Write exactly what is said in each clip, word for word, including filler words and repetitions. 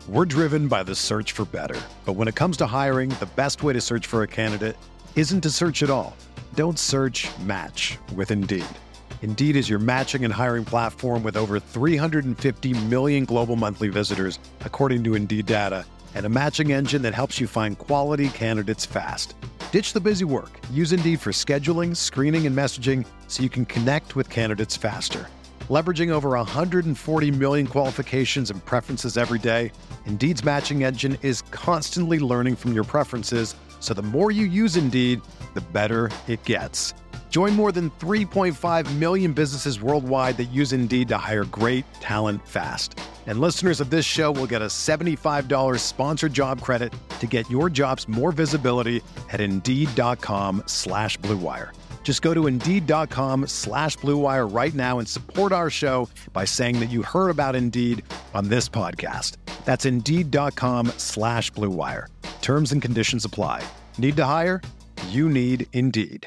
We're driven by the search for better. But when it comes to hiring, the best way to search for a candidate isn't to search at all. Don't search, match with Indeed. Indeed is your matching and hiring platform with over three hundred fifty million global monthly visitors, according to Indeed data, and a matching engine that helps you find quality candidates fast. Ditch the busy work. Use Indeed for scheduling, screening, and messaging so you can connect with candidates faster. Leveraging over one hundred forty million qualifications and preferences every day, Indeed's matching engine is constantly learning from your preferences, so the more you use Indeed, the better it gets. Join more than three point five million businesses worldwide that use Indeed to hire great talent fast. And listeners of this show will get a seventy-five dollars sponsored job credit to get your jobs more visibility at Indeed.com slash Blue Wire. Just go to Indeed.com slash Blue Wire right now and support our show by saying that you heard about Indeed on this podcast. That's Indeed.com slash Blue Wire. Terms and conditions apply. Need to hire? You need Indeed.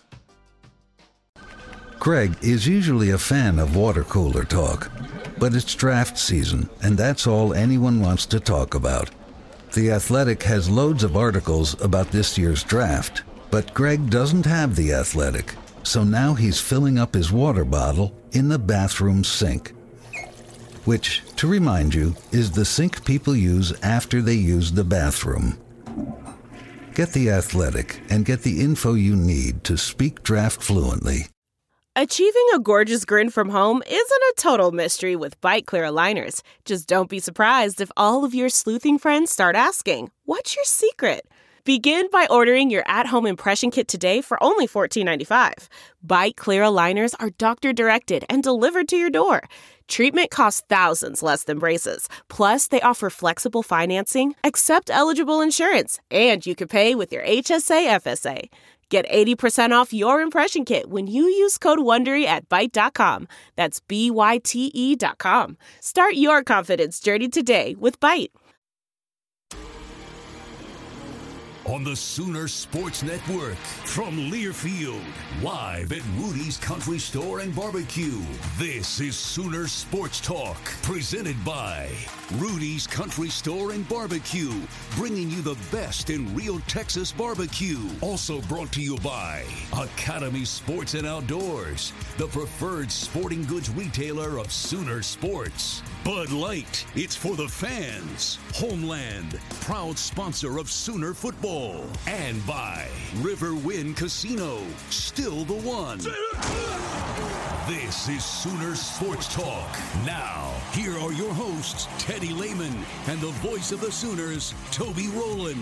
Greg is usually a fan of water cooler talk, but it's draft season, and that's all anyone wants to talk about. The Athletic has loads of articles about this year's draft, but Greg doesn't have The Athletic, so now he's filling up his water bottle in the bathroom sink. Which, to remind you, is the sink people use after they use the bathroom. Get The Athletic and get the info you need to speak draft fluently. Achieving a gorgeous grin from home isn't a total mystery with Byte Clear aligners. Just don't be surprised if all of your sleuthing friends start asking, "What's your secret?" Begin by ordering your at-home impression kit today for only fourteen ninety-five. Byte Clear aligners are doctor-directed and delivered to your door. Treatment costs thousands less than braces. Plus, they offer flexible financing, accept eligible insurance, and you can pay with your H S A F S A. Get eighty percent off your impression kit when you use code WONDERY at Byte dot com. That's B Y T E dot com. Start your confidence journey today with Byte. On the Sooner Sports Network, from Learfield, live at Rudy's Country Store and Barbecue. This is Sooner Sports Talk, presented by Rudy's Country Store and Barbecue, bringing you the best in real Texas barbecue. Also brought to you by Academy Sports and Outdoors, the preferred sporting goods retailer of Sooner Sports. Bud Light, it's for the fans. Homeland, proud sponsor of Sooner football. And by Riverwind Casino, still the one. This is Sooner Sports Talk. Now, here are your hosts, Teddy Lehman, and the voice of the Sooners, Toby Rowland.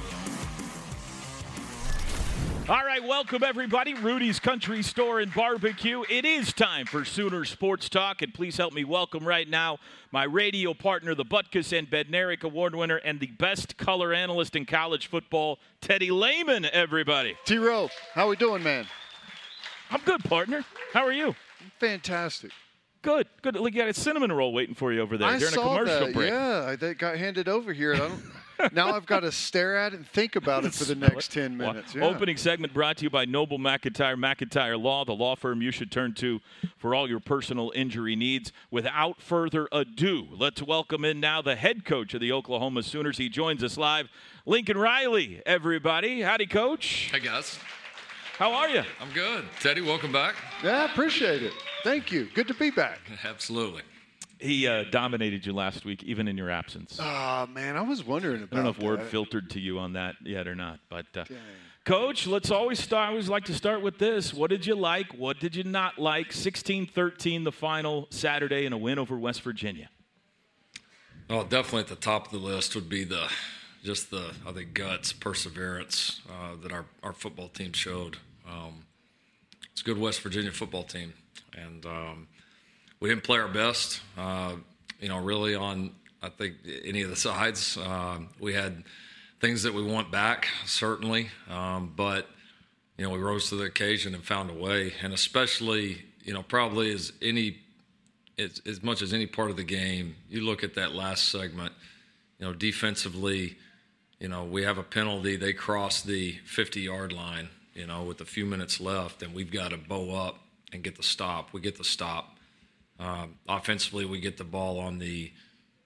All right, welcome everybody. Rudy's Country Store and Barbecue. It is time for Sooner Sports Talk, and please help me welcome right now my radio partner, the Butkus and Bednarik Award winner, and the best color analyst in college football, Teddy Lehman, everybody. T-Row, how we doing, man? I'm good, partner. How are you? Fantastic. Good, good. Look, you got a cinnamon roll waiting for you over there I during saw a commercial that. break. Yeah, that got handed over here. And I don't. Now I've got to stare at it and think about it for the next ten minutes. Yeah. Opening segment brought to you by Noble McIntyre, McIntyre Law, the law firm you should turn to for all your personal injury needs. Without further ado, let's welcome in now the head coach of the Oklahoma Sooners. He joins us live, Lincoln Riley, everybody. Howdy, Coach. Hey, guys. How are you? I'm good. Teddy, welcome back. Yeah, appreciate it. Thank you. Good to be back. Absolutely. He uh, dominated you last week, even in your absence. Oh, man, I was wondering about that. I don't know if word filtered to you on that yet or not. But, uh, Coach, let's always start. I always like to start with this. What did you like? What did you not like? sixteen thirteen, the final Saturday, and a win over West Virginia. Oh, definitely at the top of the list would be the just the, I think, guts, perseverance uh, that our, our football team showed. Um, it's a good West Virginia football team. And um, we didn't play our best, uh, you know, really on, I think, any of the sides. Uh, we had things that we want back, certainly. Um, but, you know, we rose to the occasion and found a way. And especially, you know, probably as any, as, as much as any part of the game, you look at that last segment, you know, defensively, you know, we have a penalty. They cross the fifty-yard line, you know, with a few minutes left, and we've got to bow up and get the stop. We get the stop. Um, offensively, we get the ball on the, you know,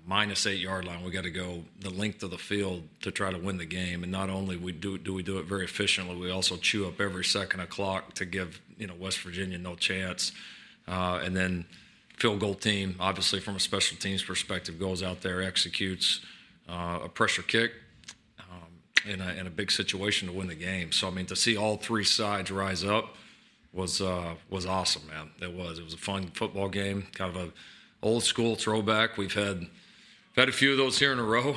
minus eight yard line. We got to go the length of the field to try to win the game. And not only we do do we do it very efficiently, we also chew up every second of clock to give, you know, West Virginia no chance. Uh, and then field goal team, obviously from a special teams perspective, goes out there, executes uh, a pressure kick um, in, a, in a big situation to win the game. So, I mean, to see all three sides rise up was uh, was awesome, man. It was. It was a fun football game, kind of a old school throwback. We've had we've had a few of those here in a row.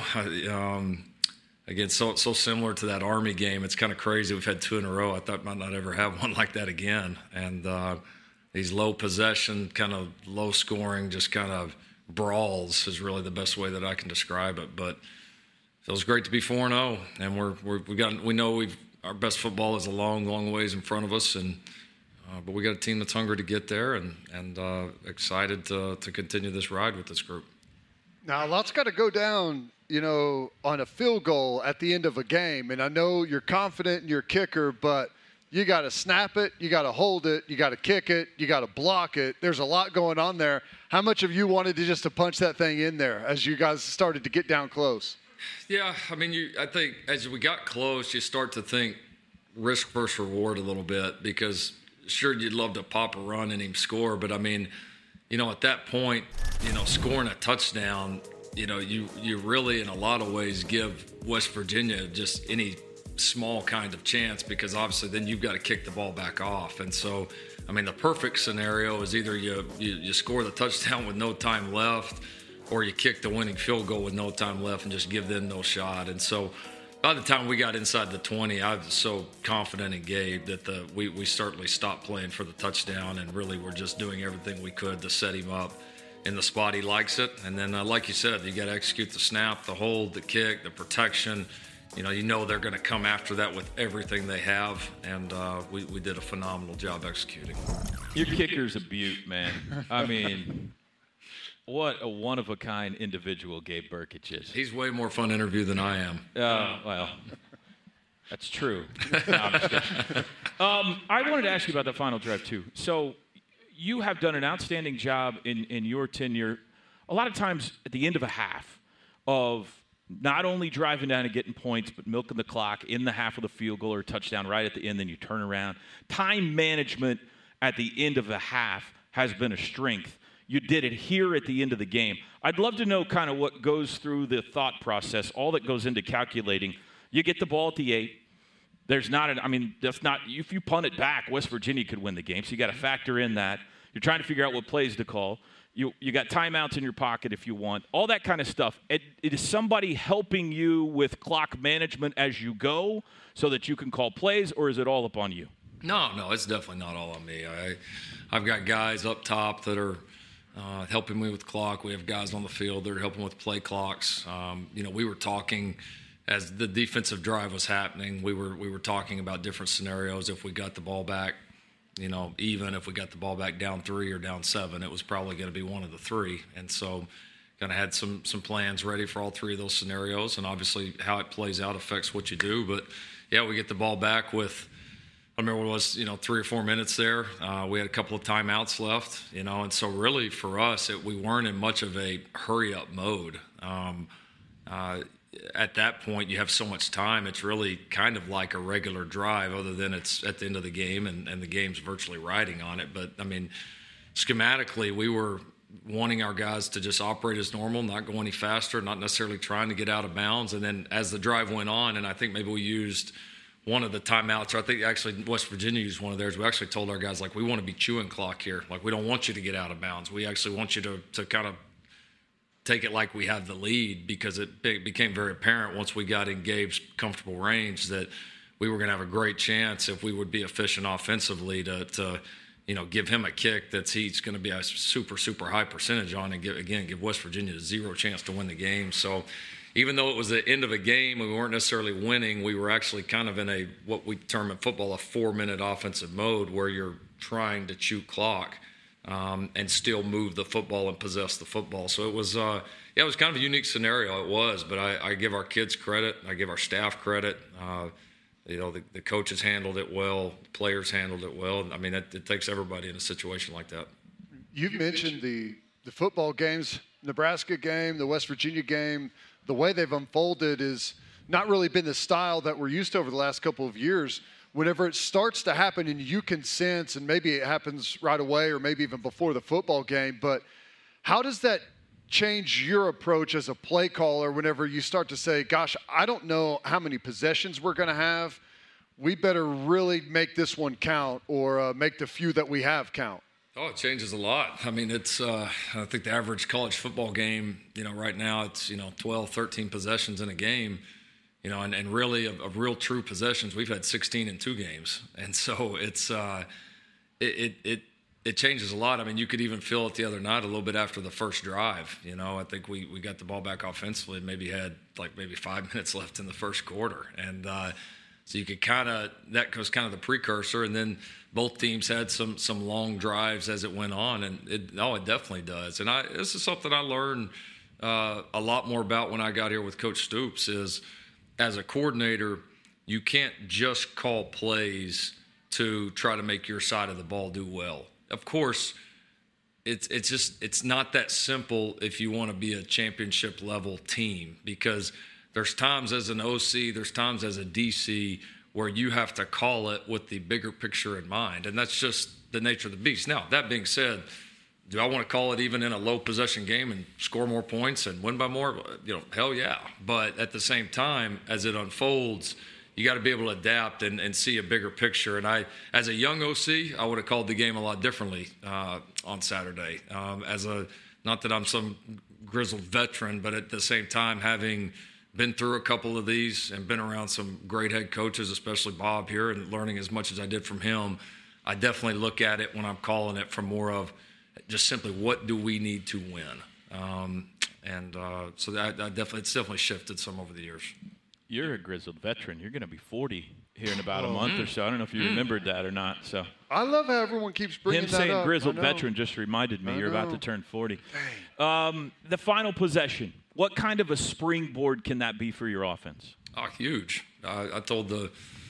Um, again, so so similar to that Army game. It's kind of crazy. We've had two in a row. I thought I might not ever have one like that again. And uh, these low possession, kind of low scoring, just kind of brawls is really the best way that I can describe it. But it feels great to be four and oh, and we're we're we got we know we've our best football is a long, long ways in front of us, and. Uh, but we got a team that's hungry to get there and, and uh, excited to, to continue this ride with this group. Now, a lot's got to go down, you know, on a field goal at the end of a game. And I know you're confident in your kicker, but you got to snap it, you got to hold it, you got to kick it, you got to block it. There's a lot going on there. How much of you wanted to just to punch that thing in there as you guys started to get down close? Yeah, I mean, you. I think as we got close, you start to think risk versus reward a little bit because – sure, you'd love to pop a run and him score, but I mean, you know, at that point, you know, scoring a touchdown, you know, you you really, in a lot of ways, give West Virginia just any small kind of chance because obviously then you've got to kick the ball back off. And so, I mean, the perfect scenario is either you you, you score the touchdown with no time left or you kick the winning field goal with no time left and just give them no shot. And so, by the time we got inside the twenty, I was so confident in Gabe that the we, we certainly stopped playing for the touchdown and really were just doing everything we could to set him up in the spot he likes it. And then, uh, like you said, you got to execute the snap, the hold, the kick, the protection. You know, you know they're going to come after that with everything they have, and uh, we, we did a phenomenal job executing. Your kicker's a beaut, man. I mean... What a one-of-a-kind individual Gabe Brkic is. He's way more fun to interview than I am. Oh, uh, well, that's true. No, I'm just kidding. Um, I wanted to ask you about the final drive, too. So you have done an outstanding job in, in your tenure, a lot of times at the end of a half, of not only driving down and getting points, but milking the clock in the half of the field goal or touchdown right at the end, then you turn around. Time management at the end of the half has been a strength. You did it here at the end of the game. I'd love to know kind of what goes through the thought process, all that goes into calculating. You get the ball at the eight. There's not an, I mean, that's not, if you punt it back, West Virginia could win the game. So you got to factor in that. You're trying to figure out what plays to call. You you got timeouts in your pocket if you want, all that kind of stuff. It, it is somebody helping you with clock management as you go so that you can call plays, or is it all up on you? No, no, it's definitely not all on me. I, I've got guys up top that are, Uh, helping me with clock. We have guys on the field that are helping with play clocks. Um, you know, we were talking as the defensive drive was happening. We were we were talking about different scenarios. If we got the ball back, you know, even if we got the ball back down three or down seven, it was probably going to be one of the three. And so, kind of had some some plans ready for all three of those scenarios. And obviously, how it plays out affects what you do. But yeah, we get the ball back with. I remember it was, you know, three or four minutes there. Uh, we had a couple of timeouts left, you know, and so really for us, it, we weren't in much of a hurry-up mode. Um, uh, at that point, you have so much time, it's really kind of like a regular drive other than it's at the end of the game and, and the game's virtually riding on it. But, I mean, schematically, we were wanting our guys to just operate as normal, not go any faster, not necessarily trying to get out of bounds. And then as the drive went on, and I think maybe we used – one of the timeouts, or I think actually West Virginia used one of theirs, we actually told our guys, like, we want to be chewing clock here. Like, we don't want you to get out of bounds. We actually want you to, to kind of take it like we have the lead because it became very apparent once we got in Gabe's comfortable range that we were going to have a great chance if we would be efficient offensively to, to you know, give him a kick that's he's going to be a super, super high percentage on and, give, again, give West Virginia zero chance to win the game. So, even though it was the end of a game and we weren't necessarily winning, we were actually kind of in a what we term in football a four-minute offensive mode where you're trying to chew clock um, and still move the football and possess the football. So it was, uh, yeah, it was kind of a unique scenario. It was, but I, I give our kids credit. I give our staff credit. Uh, you know, the, the coaches handled it well. The players handled it well. I mean, it, it takes everybody in a situation like that. You've mentioned the the football games. Nebraska game, the West Virginia game, the way they've unfolded is not really been the style that we're used to over the last couple of years. Whenever it starts to happen and you can sense, and maybe it happens right away or maybe even before the football game, but how does that change your approach as a play caller whenever you start to say, gosh, I don't know how many possessions we're going to have. We better really make this one count or uh, make the few that we have count? Oh, it changes a lot. I mean, it's uh, I think the average college football game, you know, right now it's, you know, twelve, thirteen possessions in a game. You know, and, and really of, of real true possessions, we've had sixteen in two games. And so it's uh, it, it it it changes a lot. I mean, you could even feel it the other night a little bit after the first drive. You know, I think we, we got the ball back offensively and maybe had like maybe five minutes left in the first quarter. And uh, so you could kind of – that was kind of the precursor. And then both teams had some some long drives as it went on. And, it, oh, it definitely does. And I this is something I learned uh, a lot more about when I got here with Coach Stoops is – as a coordinator, you can't just call plays to try to make your side of the ball do well. Of course, it's it's just it's not that simple if you want to be a championship level team, because there's times as an O C, there's times as a D C where you have to call it with the bigger picture in mind, and that's just the nature of the beast. Now, that being said, do I want to call it even in a low possession game and score more points and win by more? You know, hell yeah. But at the same time, as it unfolds, you got to be able to adapt and, and see a bigger picture. And I, as a young O C, I would have called the game a lot differently uh, on Saturday. Um, as a, not that I'm some grizzled veteran, but at the same time, having been through a couple of these and been around some great head coaches, especially Bob here, and learning as much as I did from him, I definitely look at it when I'm calling it from more of just simply what do we need to win. Um, and uh, so that, that definitely it's definitely shifted some over the years. You're a grizzled veteran. You're going to be forty here in about oh, a month mm, or so. I don't know if you mm. remembered that or not. So I love how everyone keeps bringing him that saying up. grizzled veteran just reminded me I you're know. about to turn forty. Um, the final possession. What kind of a springboard can that be for your offense? Oh, huge. I, I told the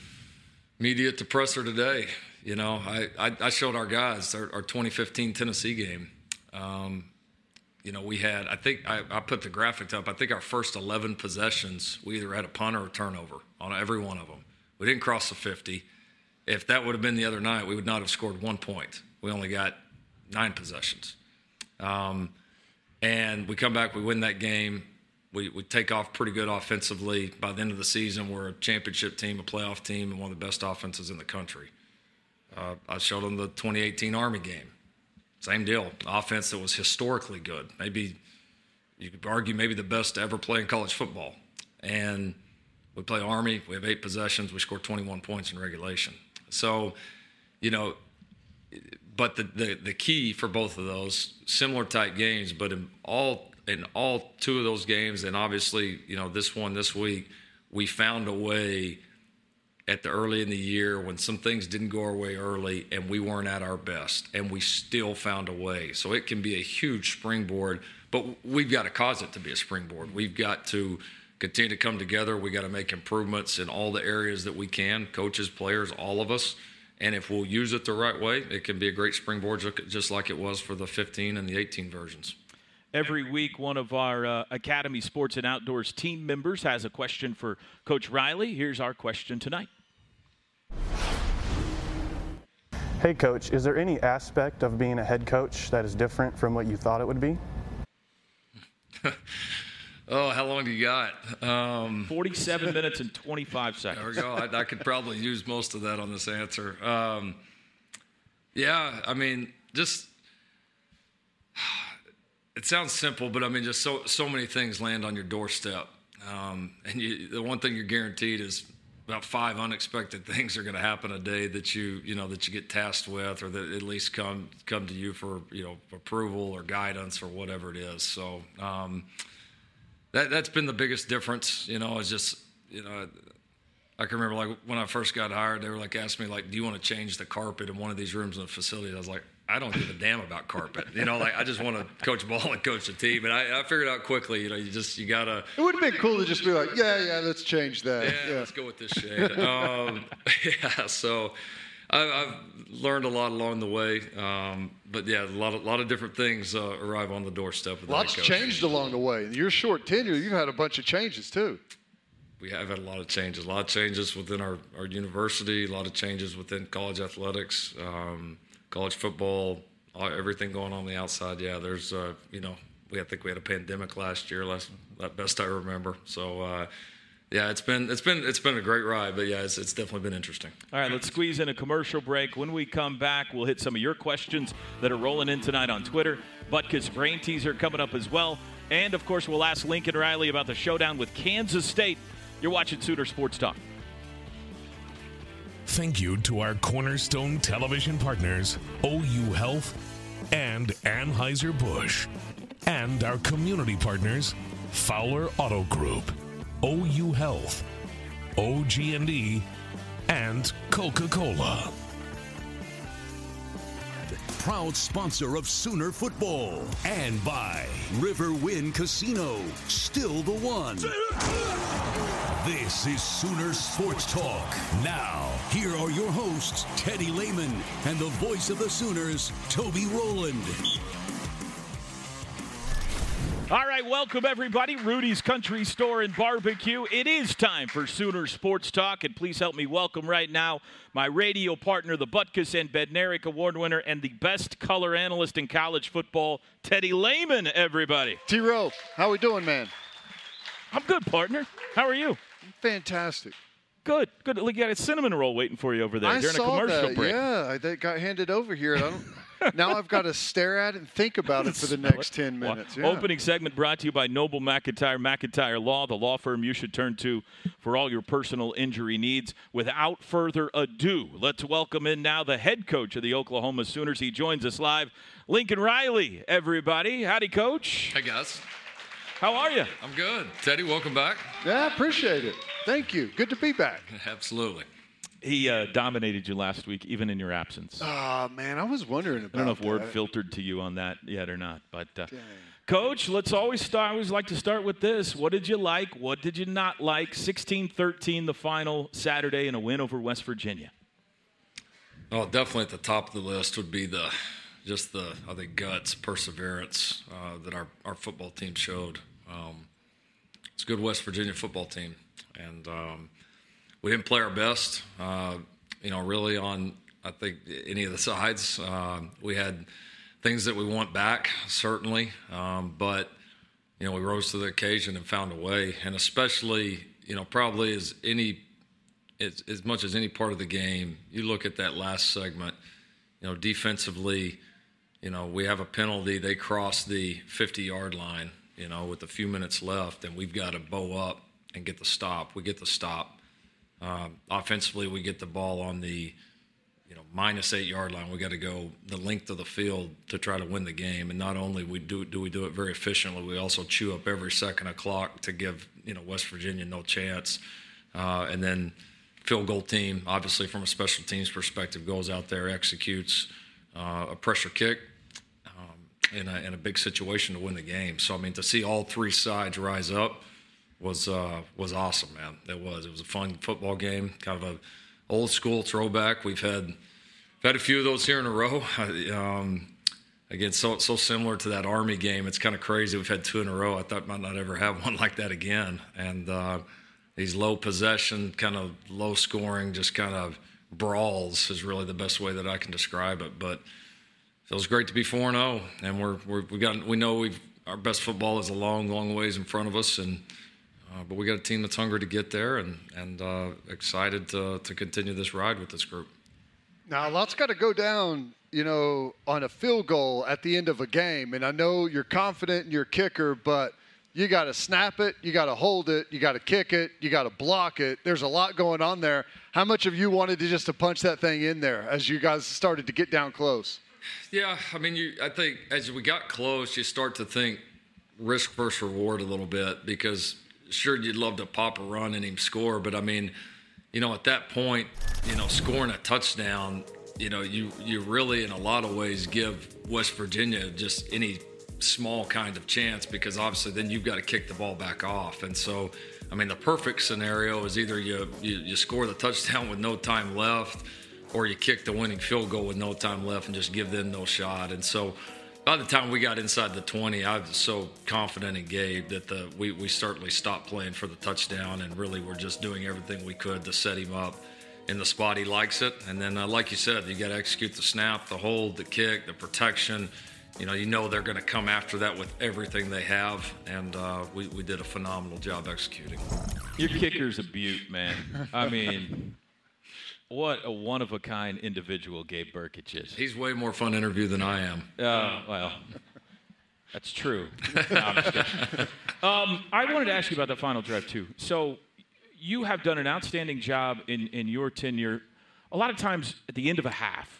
media at the presser today, you know, I, I, I showed our guys our, our twenty fifteen Tennessee game. Um, you know, we had, I think, I, I put the graphics up. I think our first eleven possessions, we either had a punt or a turnover on every one of them. We didn't cross the fifty. If that would have been the other night, we would not have scored one point. We only got nine possessions. Um, and we come back, we win that game. We, we take off pretty good offensively. By the end of the season, we're a championship team, a playoff team, and one of the best offenses in the country. Uh, I showed them the twenty eighteen Army game. Same deal. Offense that was historically good. Maybe you could argue maybe the best to ever play in college football. And we play Army. We have eight possessions. We score twenty-one points in regulation. So, you know, but the, the, the key for both of those, similar type games, but in all in all two of those games, and obviously, you know, this one this week, we found a way at the early in the year when some things didn't go our way early and we weren't at our best, and we still found a way. So it can be a huge springboard, but we've got to cause it to be a springboard. We've got to continue to come together. We got to make improvements in all the areas that we can, coaches, players, all of us. And if we'll use it the right way, it can be a great springboard, just like it was for the fifteen and the eighteen versions. Every week, one of our uh, Academy Sports and Outdoors team members has a question for Coach Riley. Here's our question tonight. Hey, Coach, is there any aspect of being a head coach that is different from what you thought it would be? Oh, how long do you got? Um, forty-seven minutes and twenty-five seconds. There we go. I, I could probably use most of that on this answer. Um, yeah, I mean, just it sounds simple, but I mean, just so so many things land on your doorstep, um, and you, the one thing you're guaranteed is about five unexpected things are going to happen a day that you you know that you get tasked with, or that at least come come to you for you know approval or guidance or whatever it is. So. Um, That, that's been the biggest difference, you know, is just, you know, I can remember, like, when I first got hired, they were, like, asking me, like, do you want to change the carpet in one of these rooms in the facility? I was like, I don't give a damn about carpet. You know, like, I just want to coach ball and coach the team. And I, I figured out quickly, you know, you just, you got to. It would have been cool to just be like, yeah, yeah, let's change that. Yeah, yeah. Let's go with this shade. um, yeah, so, I, I've learned a lot along the way, um, but yeah, a lot of, lot of different things uh, arrive on the doorstep. Of the Lots head coach. changed along the way. In your short tenure, you've had a bunch of changes too. We have had a lot of changes, a lot of changes within our, our university, a lot of changes within college athletics, um, college football, all, everything going on, on the outside. Yeah, there's, uh, you know, we I think we had a pandemic last year, last best I remember. So, uh, yeah, it's been it's been it's been a great ride, but yeah, it's, it's definitely been interesting. All right, let's squeeze in a commercial break. When we come back, we'll hit some of your questions that are rolling in tonight on Twitter. Butkus brain teaser coming up as well, and of course, we'll ask Lincoln Riley about the showdown with Kansas State. You're watching Sooner Sports Talk. Thank you to our Cornerstone television partners, O U Health and Anheuser-Busch, and our community partners, Fowler Auto Group, O U Health, O G and E, and Coca-Cola. Proud sponsor of Sooner Football, and by Riverwind Casino, still the one. This is Sooner Sports Talk. Now, here are your hosts, Teddy Lehman, and the voice of the Sooners, Toby Rowland. All right, welcome everybody. Rudy's Country Store and Barbecue. It is time for Sooner Sports Talk, and please help me welcome right now my radio partner, the Butkus and Bednarik Award winner, and the best color analyst in college football, Teddy Lehman, everybody. T-Row, how we doing, man? I'm good, partner. How are you? Fantastic. Good, good. Look, you got a cinnamon roll waiting for you over there I during saw a commercial that. break. Yeah, I that got handed over here. And I don't, now I've got to stare at it and think about it for the next ten minutes. Yeah. Opening segment brought to you by Noble McIntyre, McIntyre Law, the law firm you should turn to for all your personal injury needs. Without further ado, let's welcome in now the head coach of the Oklahoma Sooners. He joins us live, Lincoln Riley, everybody. Howdy, Coach. Hey, guys. How are you? I'm good. Teddy, welcome back. Yeah, I appreciate it. Thank you. Good to be back. Absolutely. He uh, dominated you last week, even in your absence. Oh, man, I was wondering about that. I don't know if word filtered to you on that yet or not. But, uh, Coach, let's always start. I always like to start with this. What did you like? What did you not like? sixteen thirteen, the final Saturday, and a win over West Virginia. Oh, definitely at the top of the list would be the just the, I think, guts, perseverance uh, that our, our football team showed. Um, it's a good West Virginia football team. And um, we didn't play our best, uh, you know, really on, I think, any of the sides. Uh, we had things that we want back, certainly. Um, but, you know, we rose to the occasion and found a way. And especially, you know, probably as any, as, as much as any part of the game, you look at that last segment, you know, defensively, you know, we have a penalty. They cross the fifty-yard line, you know, with a few minutes left, and we've got to bow up and get the stop. We get the stop. Um, offensively, we get the ball on the, you know, minus eight-yard line. We got to go the length of the field to try to win the game. And not only we do do we do it very efficiently, we also chew up every second of clock to give, you know, West Virginia no chance. Uh, and then field goal team, obviously from a special teams perspective, goes out there, executes uh, a pressure kick um, in, a, in a big situation to win the game. So, I mean, to see all three sides rise up was uh, was awesome, man. It was. It was a fun football game, kind of a old school throwback. We've had we've had a few of those here in a row. Um, again, so so similar to that Army game. It's kind of crazy. We've had two in a row. I thought I might not ever have one like that again. And uh, these low possession, kind of low scoring, just kind of brawls is really the best way that I can describe it. But it feels great to be four and oh, and we're we're we got we know we've our best football is a long, long ways in front of us, and uh, but we got a team that's hungry to get there, and and uh, excited to to continue this ride with this group. Now, a lot's got to go down, you know, on a field goal at the end of a game, and I know you're confident in your kicker, but you got to snap it, you got to hold it, you got to kick it, you got to block it. There's a lot going on there. How much of you wanted to just to punch that thing in there as you guys started to get down close? Yeah, I mean, you. I think as we got close, you start to think risk versus reward a little bit, because sure, you'd love to pop a run and him score, but I mean, you know, at that point, you know, scoring a touchdown, you know, you you really in a lot of ways give West Virginia just any small kind of chance, because obviously then you've got to kick the ball back off. And so, I mean, the perfect scenario is either you you, you score the touchdown with no time left, or you kick the winning field goal with no time left and just give them no shot. And so by the time we got inside the twenty, I was so confident in Gabe that the we, we certainly stopped playing for the touchdown and really were just doing everything we could to set him up in the spot he likes it. And then, uh, like you said, you got to execute the snap, the hold, the kick, the protection. You know, you know they're going to come after that with everything they have, and uh, we, we did a phenomenal job executing. Your kicker's a beaut, man. I mean, what a one-of-a-kind individual Gabe Brkic is. He's way more fun to interview than I am. Oh, uh, well, that's true. No, I'm just kidding. um, I wanted to ask you about the final drive, too. So you have done an outstanding job in, in your tenure, a lot of times at the end of a half,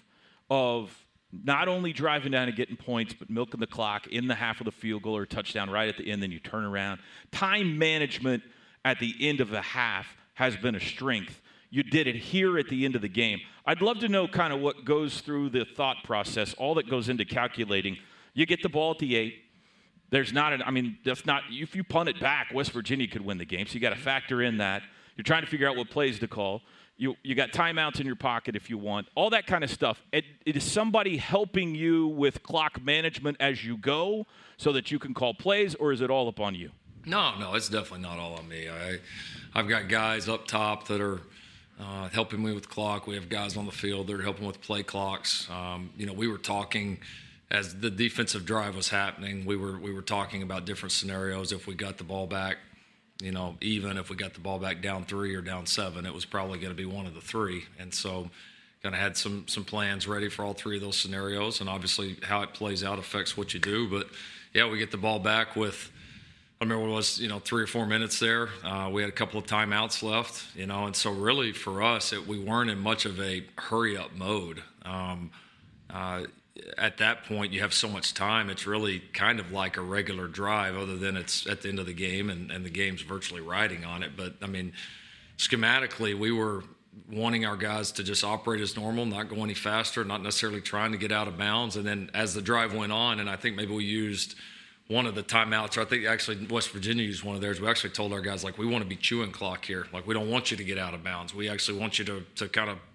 of not only driving down and getting points, but milking the clock in the half of the field goal or touchdown right at the end, then you turn around. Time management at the end of the half has been a strength. You did it here at the end of the game. I'd love to know kind of what goes through the thought process, all that goes into calculating. You get the ball at the eight. There's not an, I mean, that's not, if you punt it back, West Virginia could win the game. So you got to factor in that. You're trying to figure out what plays to call. You you got timeouts in your pocket if you want, all that kind of stuff. It, it is somebody helping you with clock management as you go so that you can call plays, or is it all up on you? No, no, it's definitely not all on me. I, I've got guys up top that are uh, helping me with clock. We have guys on the field that are helping with play clocks. Um, you know, we were talking as the defensive drive was happening. We were we were talking about different scenarios if we got the ball back. You know, even if we got the ball back down three or down seven, it was probably going to be one of the three. And so kind of had some some plans ready for all three of those scenarios. And obviously how it plays out affects what you do. But, yeah, we get the ball back with, I remember it was, you know, three or four minutes there. Uh, we had a couple of timeouts left, you know. And so really for us, it, we weren't in much of a hurry-up mode. Um, uh, at that point, you have so much time, it's really kind of like a regular drive, other than it's at the end of the game and, and the game's virtually riding on it. But, I mean, schematically, we were wanting our guys to just operate as normal, not go any faster, not necessarily trying to get out of bounds. And then as the drive went on, and I think maybe we used one of the timeouts, or I think actually West Virginia used one of theirs, we actually told our guys, like, we want to be chewing clock here. Like, we don't want you to get out of bounds. We actually want you to, to kind of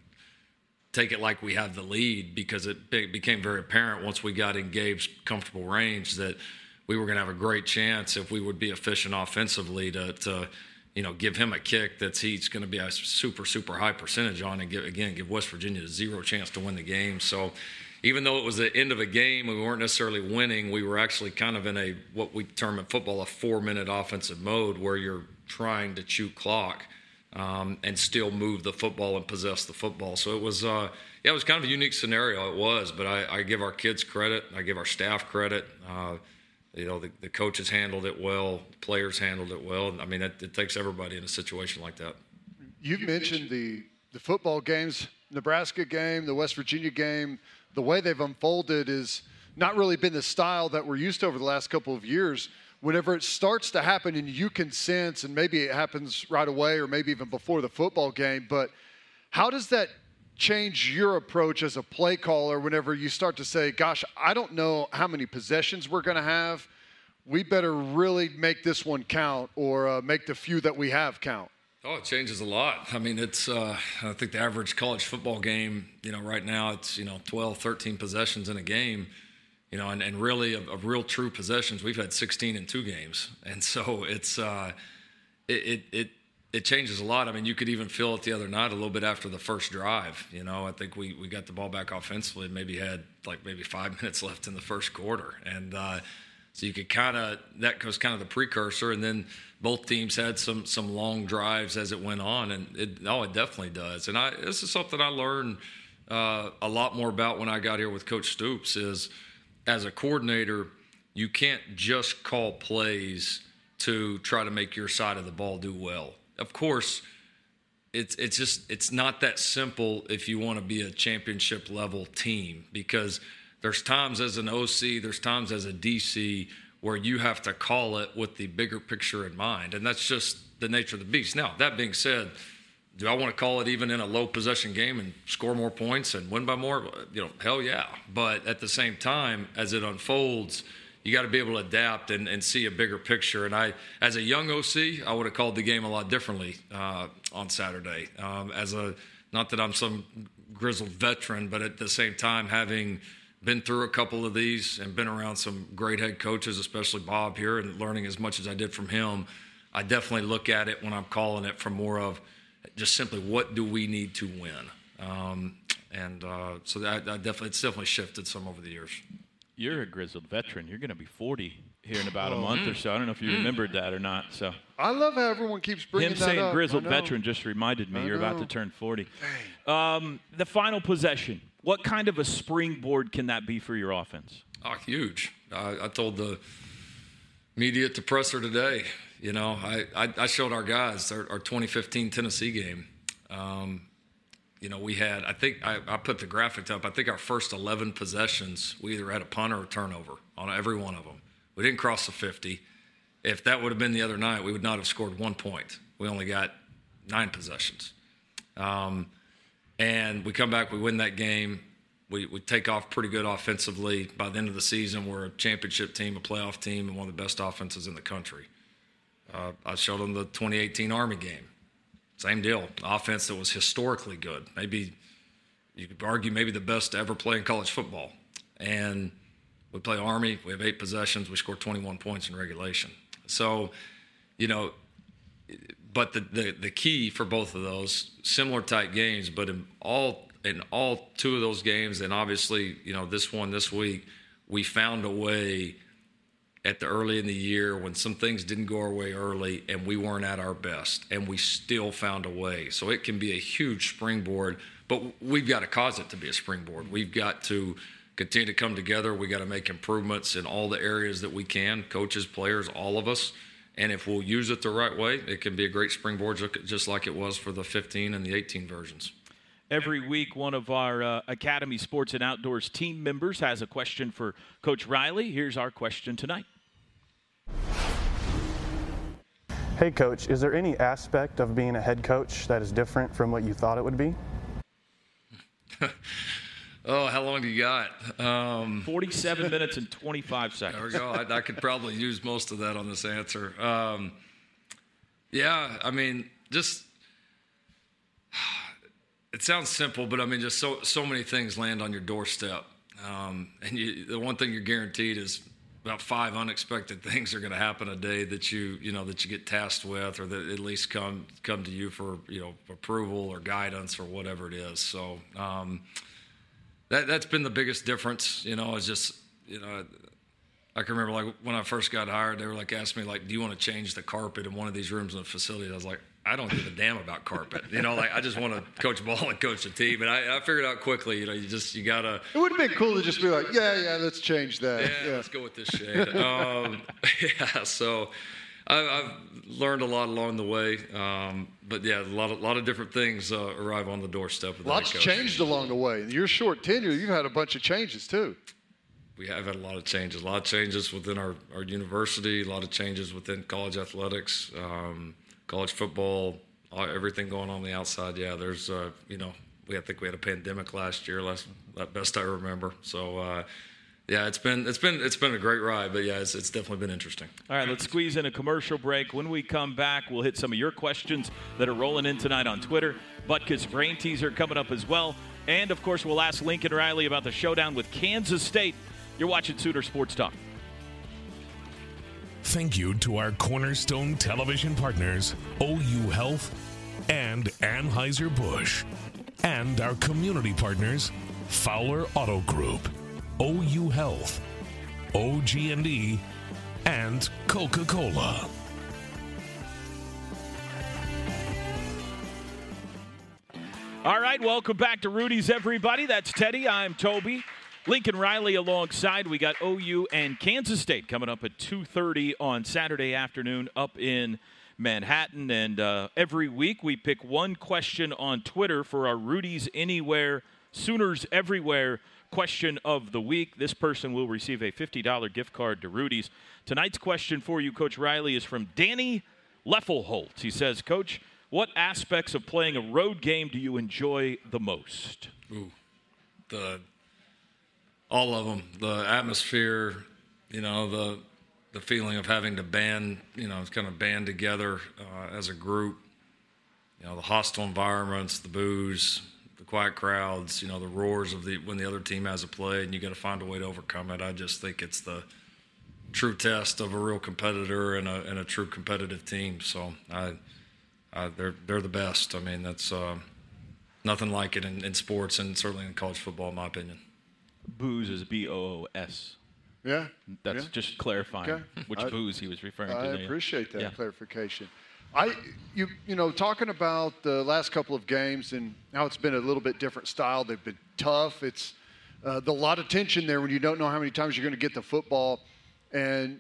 take it like we have the lead, because it became very apparent once we got in Gabe's comfortable range that we were going to have a great chance if we would be efficient offensively to, to you know, give him a kick that's he's going to be a super, super high percentage on, and give, again, give West Virginia zero chance to win the game. So even though it was the end of a game, we weren't necessarily winning, we were actually kind of in a, what we term in football, a four-minute offensive mode where you're trying to chew clock. Um, and still move the football and possess the football. So it was, uh, yeah, it was kind of a unique scenario. It was, but I, I give our kids credit. I give our staff credit. Uh, you know, the, the coaches handled it well. The players handled it well. I mean, it, it takes everybody in a situation like that. You've mentioned the, the football games, Nebraska game, the West Virginia game. The way they've unfolded is not really been the style that we're used to over the last couple of years. Whenever it starts to happen and you can sense, and maybe it happens right away or maybe even before the football game, but how does that change your approach as a play caller whenever you start to say, gosh, I don't know how many possessions we're going to have. We better really make this one count, or uh, make the few that we have count? Oh, it changes a lot. I mean, it's uh, I think the average college football game, you know, right now it's, you know, twelve, thirteen possessions in a game. You know, and, and really of, of real true possessions, we've had sixteen in two games. And so it's uh, it, it it it changes a lot. I mean, you could even feel it the other night a little bit after the first drive. You know, I think we, we got the ball back offensively and maybe had like maybe five minutes left in the first quarter. And uh, so you could kind of, that was kind of the precursor. And then both teams had some some long drives as it went on. And it, no, it definitely does. And I this is something I learned uh, a lot more about when I got here with Coach Stoops is, as a coordinator, you can't just call plays to try to make your side of the ball do well. Of course, it's it's just it's not that simple if you want to be a championship level team, because there's times as an O C, there's times as a D C where you have to call it with the bigger picture in mind, and that's just the nature of the beast. Now, that being said, do I want to call it even in a low possession game and score more points and win by more? You know, hell yeah. But at the same time, as it unfolds, you got to be able to adapt and, and see a bigger picture. And I, as a young O C, I would have called the game a lot differently uh, on Saturday. Um, as a, not that I'm some grizzled veteran, but at the same time, having been through a couple of these and been around some great head coaches, especially Bob here, and learning as much as I did from him, I definitely look at it when I'm calling it from more of just simply what do we need to win. Um, and uh, so that, I definitely, it's definitely shifted some over the years. You're a grizzled veteran. You're going to be forty here in about oh, a month mm, or so. I don't know if you mm. remembered that or not. So I love how everyone keeps bringing Him that saying up. grizzled veteran just reminded me I you're know. about to turn forty. Um, the final possession. What kind of a springboard can that be for your offense? Oh, huge. I, I told the media at the presser today, you know, I, I, I showed our guys our, our twenty fifteen Tennessee game. Um, you know, we had, I think, I, I put the graphics up. I think our first eleven possessions, we either had a punt or a turnover on every one of them. We didn't cross the fifty. If that would have been the other night, we would not have scored one point. We only got nine possessions. Um, and we come back, we win that game. We, we take off pretty good offensively. By the end of the season, we're a championship team, a playoff team, and one of the best offenses in the country. Uh, I showed them the twenty eighteen Army game. Same deal. Offense that was historically good. Maybe you could argue maybe the best to ever play in college football. And we play Army. We have eight possessions. We score twenty-one points in regulation. So, you know, but the, the, the key for both of those, similar type games, but in all in all two of those games, and obviously, you know, this one this week, we found a way at the early in the year when some things didn't go our way early and we weren't at our best, and we still found a way. So it can be a huge springboard, but we've got to cause it to be a springboard. We've got to continue to come together. We got to make improvements in all the areas that we can, coaches, players, all of us. And if we'll use it the right way, it can be a great springboard, just like it was for the fifteen and the eighteen versions. Every week, one of our uh, Academy Sports and Outdoors team members has a question for Coach Riley. Here's our question tonight. Hey, Coach, is there any aspect of being a head coach that is different from what you thought it would be? Oh, how long do you got? Um, forty-seven minutes and twenty-five seconds. There we go. I, I could probably use most of that on this answer. Um, yeah, I mean, just it sounds simple, but I mean, just so so many things land on your doorstep, um, and you, the one thing you're guaranteed is about five unexpected things are going to happen a day that you you know that you get tasked with, or that at least come come to you for you know approval or guidance or whatever it is. So. Um, That, that's been the biggest difference, you know, is just, you know, I can remember, like, when I first got hired, they were, like, asking me, like, do you want to change the carpet in one of these rooms in the facility? I was like, I don't give a damn about carpet. You know, like, I just want to coach ball and coach the team. And I, I figured out quickly, you know, you just, you got to. It would have been cool to just be like, yeah, yeah, let's change that. Yeah, yeah. let's go with this shade. um, yeah, so I, I've learned a lot along the way. Um, but, yeah, a lot of, lot of different things uh, arrive on the doorstep of the Lots head coach. changed along the way. In your short tenure, you've had a bunch of changes, too. We have had a lot of changes, a lot of changes within our, our university, a lot of changes within college athletics, um, college football, all, everything going on the outside. Yeah, there's, uh, you know, we I think we had a pandemic last year, last best I remember. So, uh, yeah, it's been it's been it's been a great ride, but yeah, it's it's definitely been interesting. All right, let's squeeze in a commercial break. When we come back, we'll hit some of your questions that are rolling in tonight on Twitter. Butkus brain teaser coming up as well, and of course, we'll ask Lincoln Riley about the showdown with Kansas State. You're watching Sooner Sports Talk. Thank you to our Cornerstone television partners, O U Health and Anheuser-Busch, and our community partners, Fowler Auto Group, O U Health, O G and E, and Coca-Cola. All right, welcome back to Rudy's, everybody. That's Teddy. I'm Toby. Lincoln Riley alongside. We got O U and Kansas State coming up at two thirty on Saturday afternoon up in Manhattan. And uh, every week we pick one question on Twitter for our Rudy's Anywhere, Sooners Everywhere question of the week. This person will receive a fifty dollars gift card to Rudy's. Tonight's question for you, Coach Riley, is from Danny Leffelholt. He says, Coach, what aspects of playing a road game do you enjoy the most? Ooh, the all of them. The atmosphere, you know, the the feeling of having to band, you know, kind of band together uh, as a group. You know, the hostile environments, the booze, the quiet crowds, you know, the roars of the when the other team has a play, and you got to find a way to overcome it. I just think it's the true test of a real competitor and a and a true competitive team. So I, I they're they're the best. I mean, that's uh, nothing like it in, in sports and certainly in college football, in my opinion. Booze is B O O S. Yeah. That's yeah. just clarifying okay. which I, booze he was referring I to. I appreciate that yeah. clarification. I, you, you know, talking about the last couple of games and how it's been a little bit different style. They've been tough. It's uh, the lot of tension there when you don't know how many times you're going to get the football, and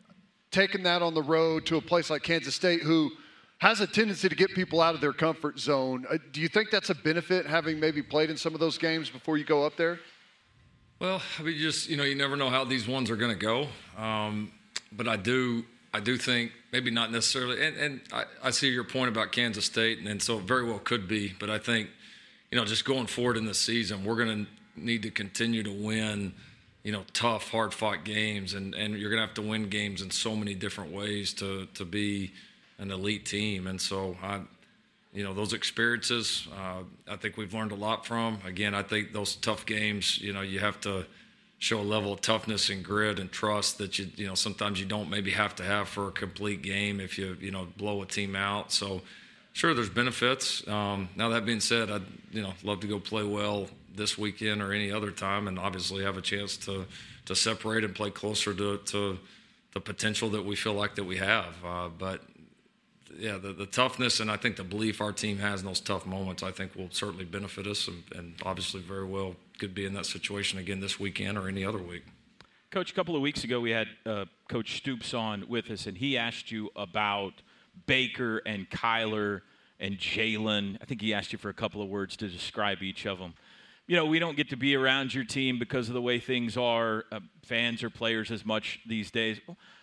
taking that on the road to a place like Kansas State, who has a tendency to get people out of their comfort zone. Uh, do you think that's a benefit, having maybe played in some of those games before you go up there? Well, I mean, just, you know, you never know how these ones are going to go. Um, but I do, I do think maybe not necessarily, and, and I, I see your point about Kansas State, and, and so it very well could be. But I think, you know, just going forward in the season, we're going to need to continue to win, you know, tough, hard-fought games, and, and you're going to have to win games in so many different ways to to be an elite team. And so, I, you know, those experiences, uh, I think we've learned a lot from. Again, I think those tough games, you know, you have to show a level of toughness and grit and trust that you, you know, sometimes you don't maybe have to have for a complete game if you, you know, blow a team out. So, sure, there's benefits. Um, now, that being said, I'd, you know, love to go play well this weekend or any other time, and obviously have a chance to to separate and play closer to, to the potential that we feel like that we have. Uh, but, yeah, the, the toughness and I think the belief our team has in those tough moments, I think will certainly benefit us, and, and obviously very well could be in that situation again this weekend or any other week. Coach, a couple of weeks ago we had uh, Coach Stoops on with us, and he asked you about Baker and Kyler and Jalen. I think he asked you for a couple of words to describe each of them. You know, we don't get to be around your team because of the way things are, uh, fans or players as much these days.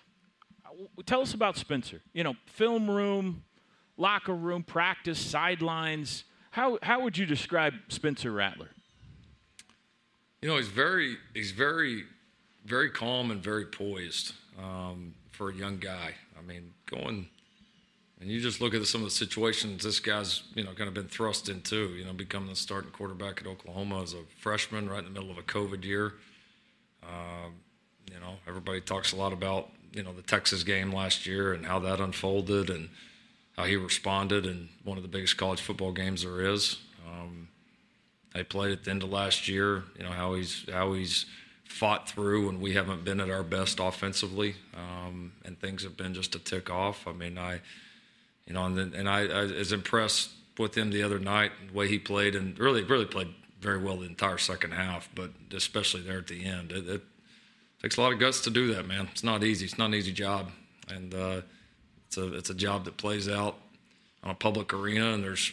Tell us about Spencer. You know, film room, locker room, practice, sidelines. How how would you describe Spencer Rattler? You know, he's very he's very very calm and very poised um, for a young guy. I mean, going and you just look at some of the situations this guy's, you know, kind of been thrust into. You know, becoming the starting quarterback at Oklahoma as a freshman, right in the middle of a COVID year. Um, you know, everybody talks a lot about, you know, the Texas game last year and how that unfolded and how he responded in one of the biggest college football games there is. Um, they played at the end of last year, you know, how he's how he's fought through when we haven't been at our best offensively, um, and things have been just a tick off. I mean, I, you know, and, then, and I, I was impressed with him the other night, the way he played, and really, really played very well the entire second half, but especially there at the end. It, it takes a lot of guts to do that, man. It's not easy. It's not an easy job, and uh, it's a it's a job that plays out on a public arena, and there's,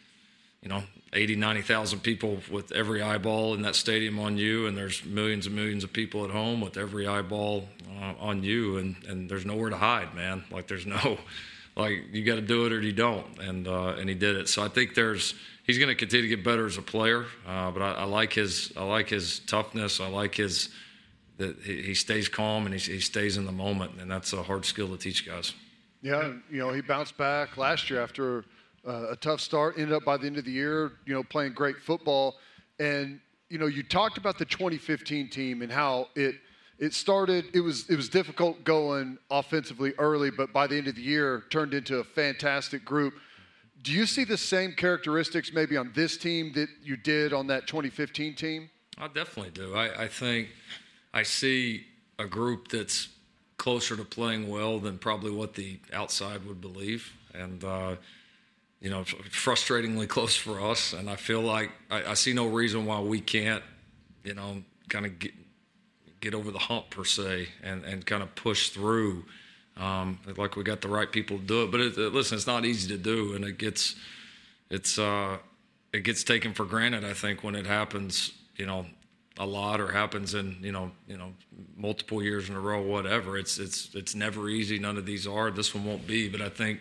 you know, eighty, ninety thousand people with every eyeball in that stadium on you, and there's millions and millions of people at home with every eyeball uh, on you, and, and there's nowhere to hide, man. Like, there's no, like, you got to do it or you don't, and uh, and he did it. So I think there's he's going to continue to get better as a player, uh, but I, I like his I like his toughness. I like his that he, he stays calm and he, he stays in the moment, and that's a hard skill to teach guys. Yeah, you know, he bounced back last year after uh, a tough start, ended up by the end of the year, you know, playing great football. And, you know, you talked about the twenty fifteen team and how it it started, it was it was difficult going offensively early, but by the end of the year turned into a fantastic group. Do you see the same characteristics maybe on this team that you did on that twenty fifteen team? I definitely do. I, I think I see a group that's closer to playing well than probably what the outside would believe. And, uh, you know, frustratingly close for us. And I feel like I, I see no reason why we can't, you know, kind of get get over the hump per se and, and kind of push through. Um, like we got the right people to do it. But it, it, listen, it's not easy to do, and it gets it's uh, it gets taken for granted, I think, when it happens, you know, a lot or happens in, you know, you know, multiple years in a row, whatever. It's it's it's never easy. None of these are. This one won't be. But I think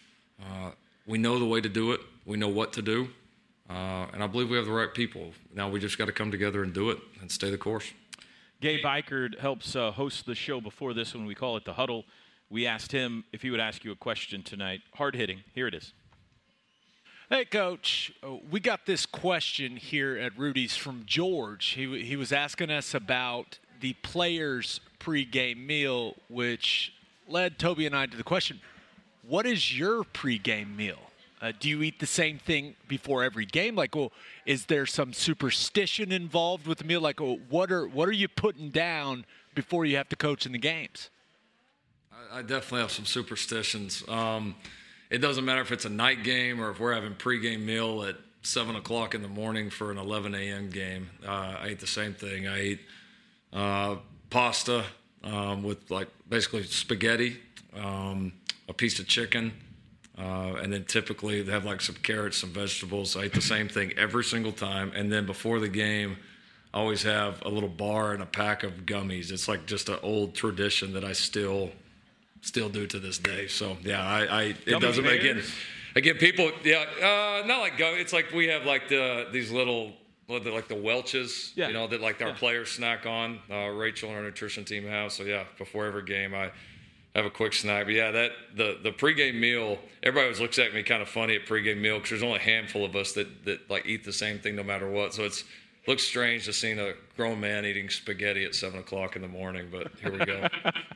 uh, we know the way to do it. We know what to do, uh, and I believe we have the right people. Now we just got to come together and do it and stay the course. Gabe Ikard helps uh, host the show before this one. We call it The Huddle. We asked him if he would ask you a question tonight. Hard hitting. Here it is. Hey, Coach, we got this question here at Rudy's from George. He, he was asking us about the players' pregame meal, which led Toby and I to the question, what is your pregame meal? Uh, do you eat the same thing before every game? Like, well, is there some superstition involved with the meal? Like, well, what are what are you putting down before you have to coach in the games? I, I definitely have some superstitions. Um, it doesn't matter if it's a night game or if we're having pregame meal at seven o'clock in the morning for an eleven a.m. game. Uh, I eat the same thing. I eat uh, pasta um, with, like, basically spaghetti, um, a piece of chicken, Uh, and then typically they have like some carrots, some vegetables. I eat the same thing every single time. And then before the game, I always have a little bar and a pack of gummies. It's like just an old tradition that I still still do to this day. So, yeah, I, I it doesn't make it. Again, people, yeah, uh, not like gummy. It's like we have like the these little, like the Welch's, yeah. you know, that like our yeah. players snack on. Uh, Rachel and our nutrition team have. So, yeah, before every game, I have a quick snack. But yeah, that the the pregame meal, everybody always looks at me kind of funny at pregame meal because there's only a handful of us that, that like eat the same thing no matter what. So it's looks strange to see a grown man eating spaghetti at seven o'clock in the morning, but here we go.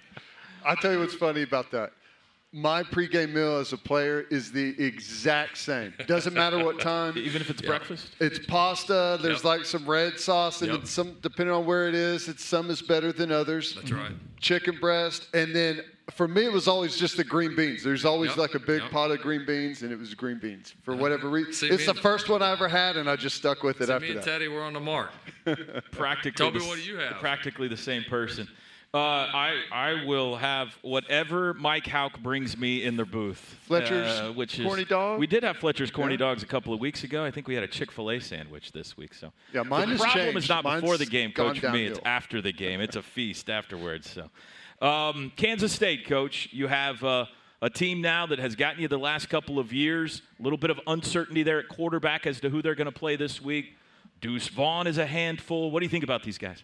I'll tell you what's funny about that. My pregame meal as a player is the exact same. Doesn't matter what time. Even if it's yep. breakfast? It's pasta. There's yep. like some red sauce, and yep. it's some depending on where it is, it's some is better than others. That's right. Chicken breast. And then for me, it was always just the green beans. There's always yep. like a big yep. pot of green beans, and it was green beans for whatever reason. It's the first one I ever had, and I just stuck with it see after me and that. Teddy were on the mark. Practically Tell me the, what do you have? Practically the same person. Uh, I I will have whatever Mike Houck brings me in their booth. Fletcher's uh, which is, corny dog? We did have Fletcher's corny yeah. dogs a couple of weeks ago. I think we had a Chick-fil-A sandwich this week. So yeah, mine the has problem changed. is not Mine's before the game, Coach, for me. downhill. It's after the game. It's a feast afterwards. So, um, Kansas State, Coach, you have uh, a team now that has gotten you the last couple of years. A little bit of uncertainty there at quarterback as to who they're going to play this week. Deuce Vaughn is a handful. What do you think about these guys?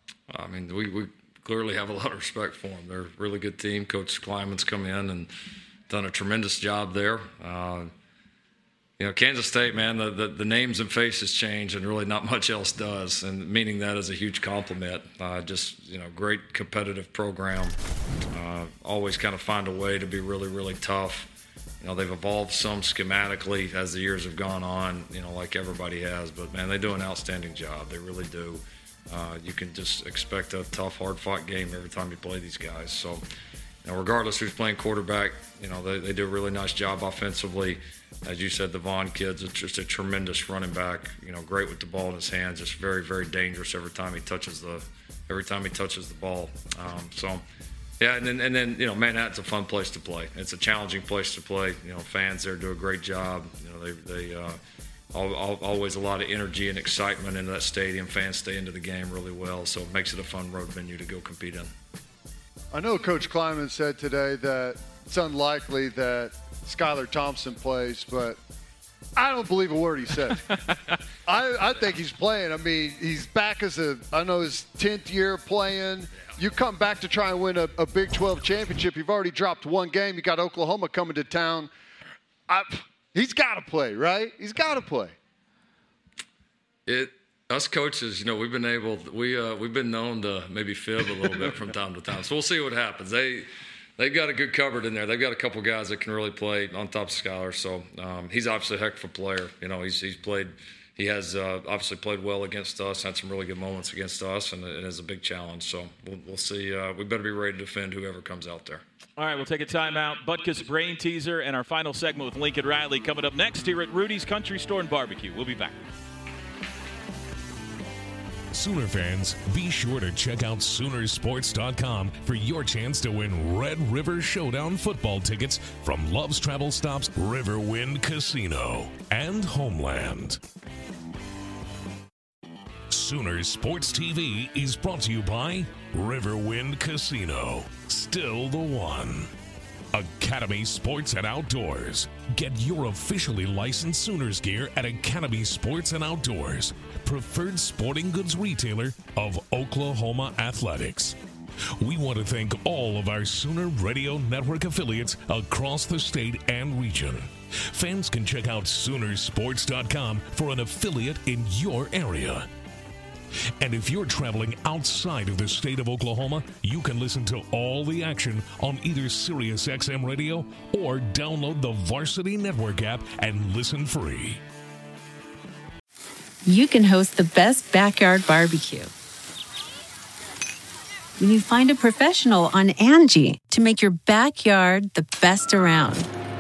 I mean, we we clearly have a lot of respect for them. They're a really good team. Coach Kleiman's come in and done a tremendous job there. Uh, you know, Kansas State, man, the, the, the names and faces change and really not much else does, and meaning that is a huge compliment. Uh, just, you know, great competitive program. Uh, always kind of find a way to be really, really tough. You know, they've evolved some schematically as the years have gone on, you know, like everybody has. But, man, they do an outstanding job. They really do. Uh, you can just expect a tough, hard-fought game every time you play these guys. So, you know, regardless who's playing quarterback, you know, they, they do a really nice job offensively. As you said, the Vaughn kid's just a tremendous running back. You know, great with the ball in his hands. Just very, very dangerous every time he touches the every time he touches the ball. Um, so, yeah, and then and then you know, Manhattan's a fun place to play. It's a challenging place to play. You know, fans there do a great job. You know, they they. Uh, Always a lot of energy and excitement into that stadium. Fans stay into the game really well, so it makes it a fun road venue to go compete in. I know Coach Kleiman said today that it's unlikely that Skylar Thompson plays, but I don't believe a word he said. I, I think he's playing. I mean, he's back as a, I know his tenth year playing. Yeah. You come back to try and win a, a Big twelve championship. You've already dropped one game. You got Oklahoma coming to town. I, He's got to play, right? He's got to play. It us coaches, you know, we've been able, we uh, we've been known to maybe fib a little bit from time to time. So we'll see what happens. They they've got a good cupboard in there. They've got a couple guys that can really play on top of Skylar. So um, he's obviously a heck of a player. You know, he's he's played. He has uh, obviously played well against us. Had some really good moments against us, and it is a big challenge. So we'll, we'll see. Uh, we better be ready to defend whoever comes out there. All right, we'll take a timeout. Butkus Brain Teaser and our final segment with Lincoln Riley coming up next here at Rudy's Country Store and Barbecue. We'll be back. Sooner fans, be sure to check out Sooner Sports dot com for your chance to win Red River Showdown football tickets from Love's Travel Stops, Riverwind Casino, and Homeland. Sooner Sports T V is brought to you by Riverwind Casino, still the one. Academy Sports and Outdoors. Get your officially licensed Sooners gear at Academy Sports and Outdoors, preferred sporting goods retailer of Oklahoma athletics. We want to thank all of our Sooner Radio Network affiliates across the state and region. Fans can check out Sooner Sports dot com for an affiliate in your area. And if you're traveling outside of the state of Oklahoma, you can listen to all the action on either Sirius X M Radio or download the Varsity Network app and listen free. You can host the best backyard barbecue when you find a professional on Angie to make your backyard the best around.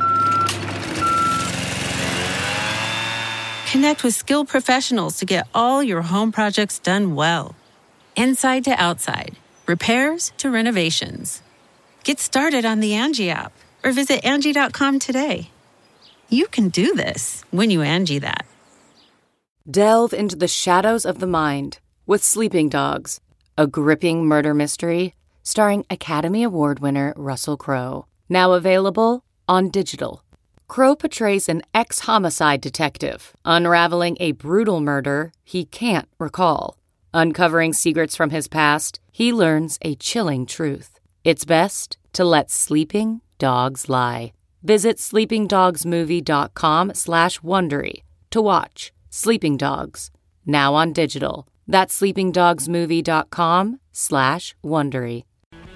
Connect with skilled professionals to get all your home projects done well. Inside to outside, repairs to renovations. Get started on the Angie app or visit Angie dot com today. You can do this when you Angie that. Delve into the shadows of the mind with Sleeping Dogs, a gripping murder mystery starring Academy Award winner Russell Crowe. Now available on digital. Crowe portrays an ex-homicide detective unraveling a brutal murder he can't recall. Uncovering secrets from his past, he learns a chilling truth. It's best to let sleeping dogs lie. Visit sleeping dogs movie dot com slash Wondery to watch Sleeping Dogs, now on digital. That's sleeping dogs movie dot com slash Wondery.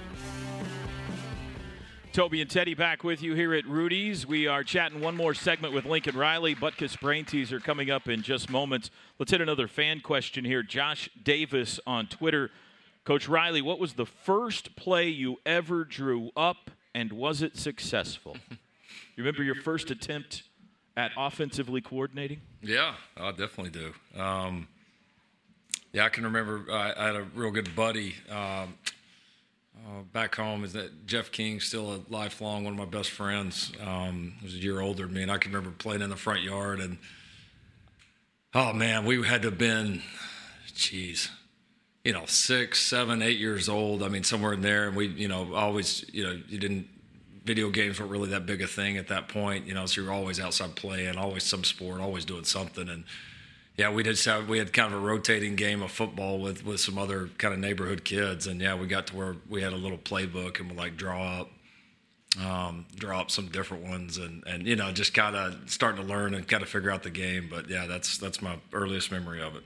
Toby and Teddy back with you here at Rudy's. We are chatting one more segment with Lincoln Riley. Butkus Brain Teaser coming up in just moments. Let's hit another fan question here. Josh Davis on Twitter. Coach Riley, what was the first play you ever drew up, and was it successful? You remember your first attempt at offensively coordinating? Yeah, I definitely do. Um, yeah, I can remember I, I had a real good buddy um, uh, back home. Is that Jeff King, still a lifelong one of my best friends. Um, he was a year older than me, and I can remember playing in the front yard. And, oh, man, we had to have been, geez, you know, six, seven, eight years old. I mean, somewhere in there. And we, you know, always, you know, you didn't, video games weren't really that big a thing at that point, you know, so you were always outside playing, always some sport, always doing something. And, yeah, we did have, we had kind of a rotating game of football with, with some other kind of neighborhood kids. And, yeah, we got to where we had a little playbook and would, like, draw up, um, draw up some different ones and, and you know, just kind of starting to learn and kind of figure out the game. But, yeah, that's that's my earliest memory of it.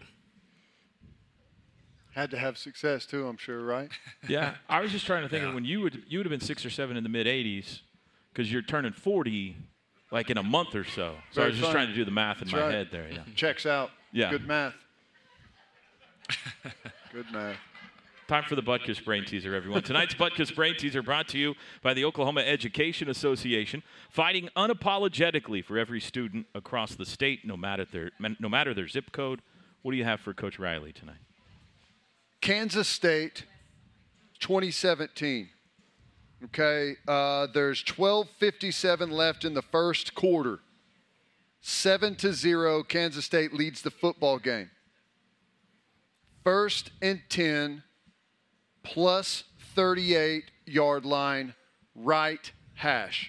Had to have success too, I'm sure, right? Yeah, I was just trying to think Yeah. of when you would you would have been six or seven in the mid eighties, because you're turning forty, like in a month or so. So Very I was just fun. trying to do the math in That's my right. head there. Yeah. Checks out. Yeah. Good math. Good math. Time for the Butkus Brain Teaser, everyone. Tonight's Butkus Brain Teaser brought to you by the Oklahoma Education Association, fighting unapologetically for every student across the state, no matter their no matter their zip code. What do you have for Coach Riley tonight? Kansas State, twenty seventeen. Okay, uh, there's twelve fifty-seven left in the first quarter. Seven to zero, Kansas State leads the football game. First and ten, plus thirty-eight yard line, right hash.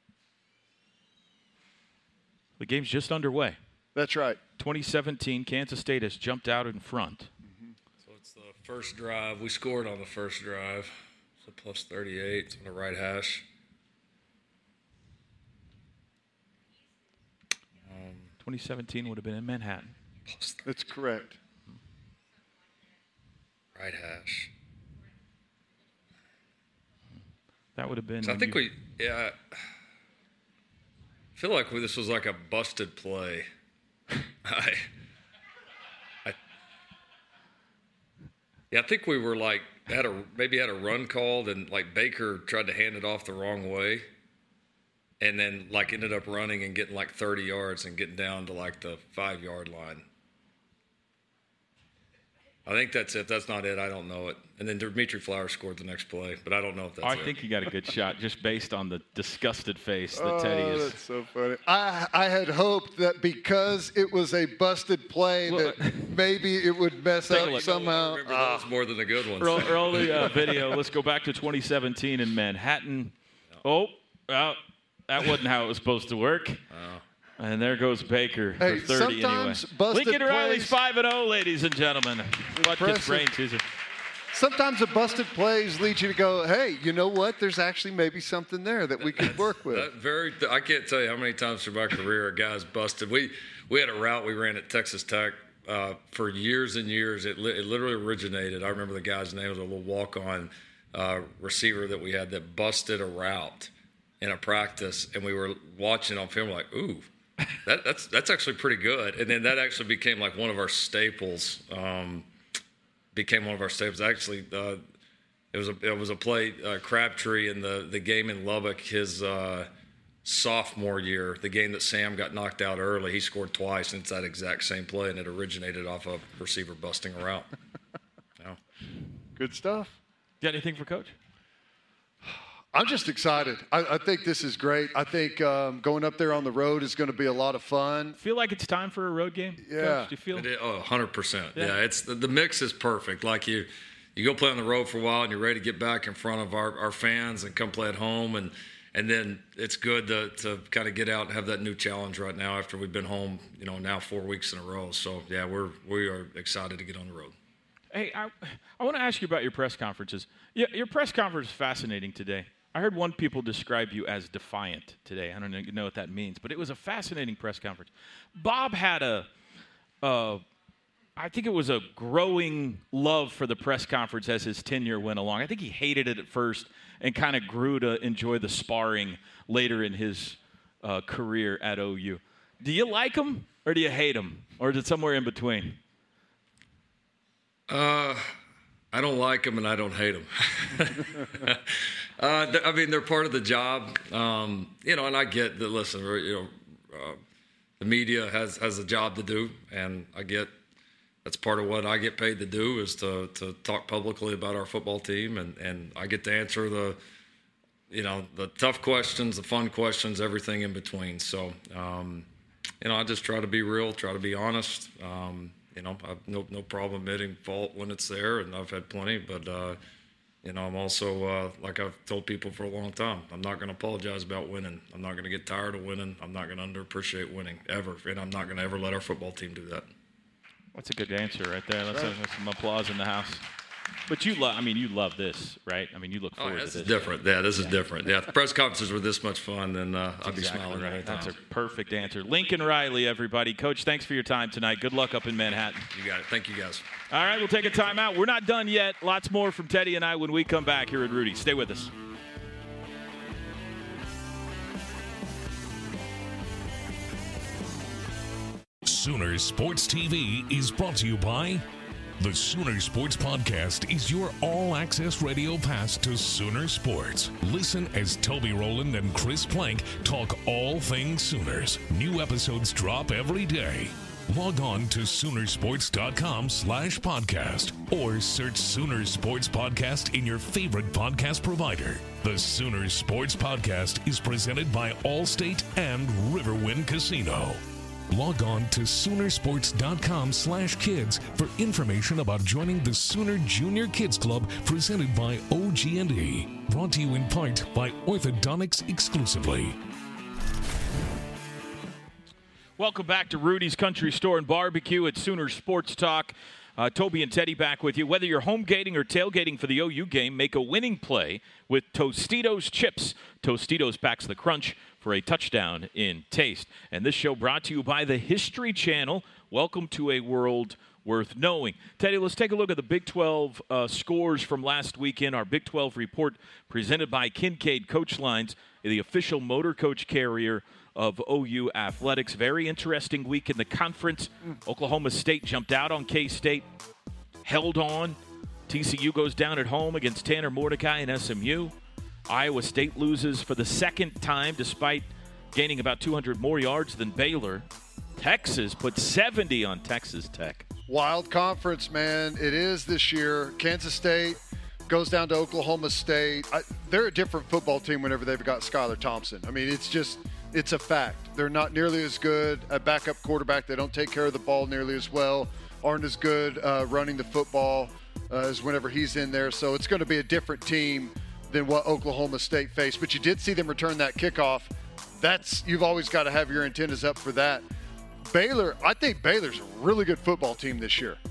The game's just underway. That's right. twenty seventeen, Kansas State has jumped out in front. The first drive, we scored on the first drive, so plus thirty-eight on the right hash. Um, twenty seventeen would have been in Manhattan. That's correct. Right hash. That would have been. So I when think you- we, yeah. I feel like this was like a busted play. I, I, yeah, I think we were like had a maybe had a run called and like Baker tried to hand it off the wrong way, and then like ended up running and getting like thirty yards and getting down to like the five yard line. I think that's it. If that's not it, I don't know it. And then Dimitri Flowers scored the next play, but I don't know if that's I it. think you got a good shot just based on the disgusted face that Oh, Teddy is. that's so funny. I, I had hoped that because it was a busted play Well, that maybe it would mess Take a up look. somehow. Remember Ah. those more than the good ones. Roll, roll the uh, video. Let's go back to twenty seventeen in Manhattan. Oh, well, that wasn't how it was supposed to work. And there goes Baker Hey, for thirty anyway. sometimes busted Lincoln Riley's plays- five and oh, ladies and gentlemen. Butkus Impressive. Brain Teaser. sometimes the busted plays lead you to go, hey, you know what? There's actually maybe something there that we could work with. That very, I can't tell you how many times through my career a guy's busted. We we had a route we ran at Texas Tech uh, for years and years. It, li- it literally originated. I remember the guy's name was a little walk-on uh, receiver that we had that busted a route in a practice, and we were watching on film like, ooh, that, that's that's actually pretty good. And then that actually became like one of our staples. Um, became one of our staples. Actually, uh, it was a it was a play uh, Crabtree in the the game in Lubbock, his uh, sophomore year, the game that Sam got knocked out early. He scored twice, and it's that exact same play, and it originated off a receiver busting a route. Yeah. Good stuff. You got anything for Coach? I'm just excited. I, I think this is great. I think um, going up there on the road is going to be a lot of fun. Feel like it's time for a road game? Yeah. Coach? Do you feel? It is, oh, one hundred percent. Yeah. Yeah, it's the, the mix is perfect. Like you, you go play on the road for a while, and you're ready to get back in front of our, our fans and come play at home, and and then it's good to to kind of get out and have that new challenge right now after we've been home, you know, now four weeks in a row. So yeah, we're we are excited to get on the road. Hey, I I want to ask you about your press conferences. Yeah, your press conference is fascinating today. I heard one people describe you as defiant today. I don't know what that means, but it was a fascinating press conference. Bob had a, uh, I think it was a growing love for the press conference as his tenure went along. I think he hated it at first and kind of grew to enjoy the sparring later in his uh, career at O U. Do you like him or do you hate him, or is it somewhere in between? Uh, I don't like them and I don't hate them. uh, I mean, they're part of the job, um, you know. And I get that. Listen, you know, uh, the media has has a job to do, and I get that's part of what I get paid to do is to to talk publicly about our football team, and and I get to answer the, you know, the tough questions, the fun questions, everything in between. So, um, you know, I just try to be real, try to be honest. Um, You know, I've no no problem admitting fault when it's there, and I've had plenty. But, uh, you know, I'm also, uh, like I've told people for a long time, I'm not going to apologize about winning. I'm not going to get tired of winning. I'm not going to underappreciate winning, ever. And I'm not going to ever let our football team do that. That's a good answer right there. Let's have some applause in the house. But you love, I mean, you love this, right? I mean, you look forward oh, to this. this. This is different. Yeah, this is yeah. different. Yeah, if press conferences were this much fun, then uh, I'd be exactly smiling right. the whole time. That's a perfect answer. Lincoln Riley, everybody. Coach, thanks for your time tonight. Good luck up in Manhattan. You got it. Thank you, guys. All right, we'll take a timeout. We're not done yet. Lots more from Teddy and I when we come back here at Rudy. Stay with us. Sooner Sports T V is brought to you by the Sooner Sports Podcast is your all-access radio pass to Sooner Sports. Listen as Toby Rowland and Chris Plank talk all things Sooners. New episodes drop every day. Log on to Soonersports.com slash podcast or search Sooner Sports Podcast in your favorite podcast provider. The Sooner Sports Podcast is presented by Allstate and Riverwind Casino. Log on to Soonersports.com slash kids for information about joining the Sooner Junior Kids Club presented by O G and E. Brought to you in part by Orthodontics exclusively. Welcome back to Rudy's Country Store and Barbecue at Sooner Sports Talk. Uh, Toby and Teddy back with you. Whether you're home gating or tailgating for the O U game, make a winning play with Tostitos chips. Tostitos packs the crunch for a touchdown in taste. And this show brought to you by the History Channel. Welcome to a world worth knowing. Teddy, let's take a look at the Big twelve uh, scores from last weekend. Our Big twelve report presented by Kincaid Coach Lines, the official motor coach carrier of O U Athletics. Very interesting week in the conference. Oklahoma State jumped out on K-State, held on. T C U goes down at home against Tanner Mordecai and S M U. Iowa State loses for the second time despite gaining about two hundred more yards than Baylor. Texas put seventy on Texas Tech. Wild conference, man. It is this year. Kansas State goes down to Oklahoma State. I, they're a different football team whenever they've got Skylar Thompson. I mean, it's just – it's a fact. They're not nearly as good at backup quarterback. They don't take care of the ball nearly as well, aren't as good uh, running the football uh, as whenever he's in there. So it's going to be a different team than what Oklahoma State faced. But you did see them return that kickoff. That's you've always got to have your antennas up for that. Baylor, I think Baylor's a really good football team this year.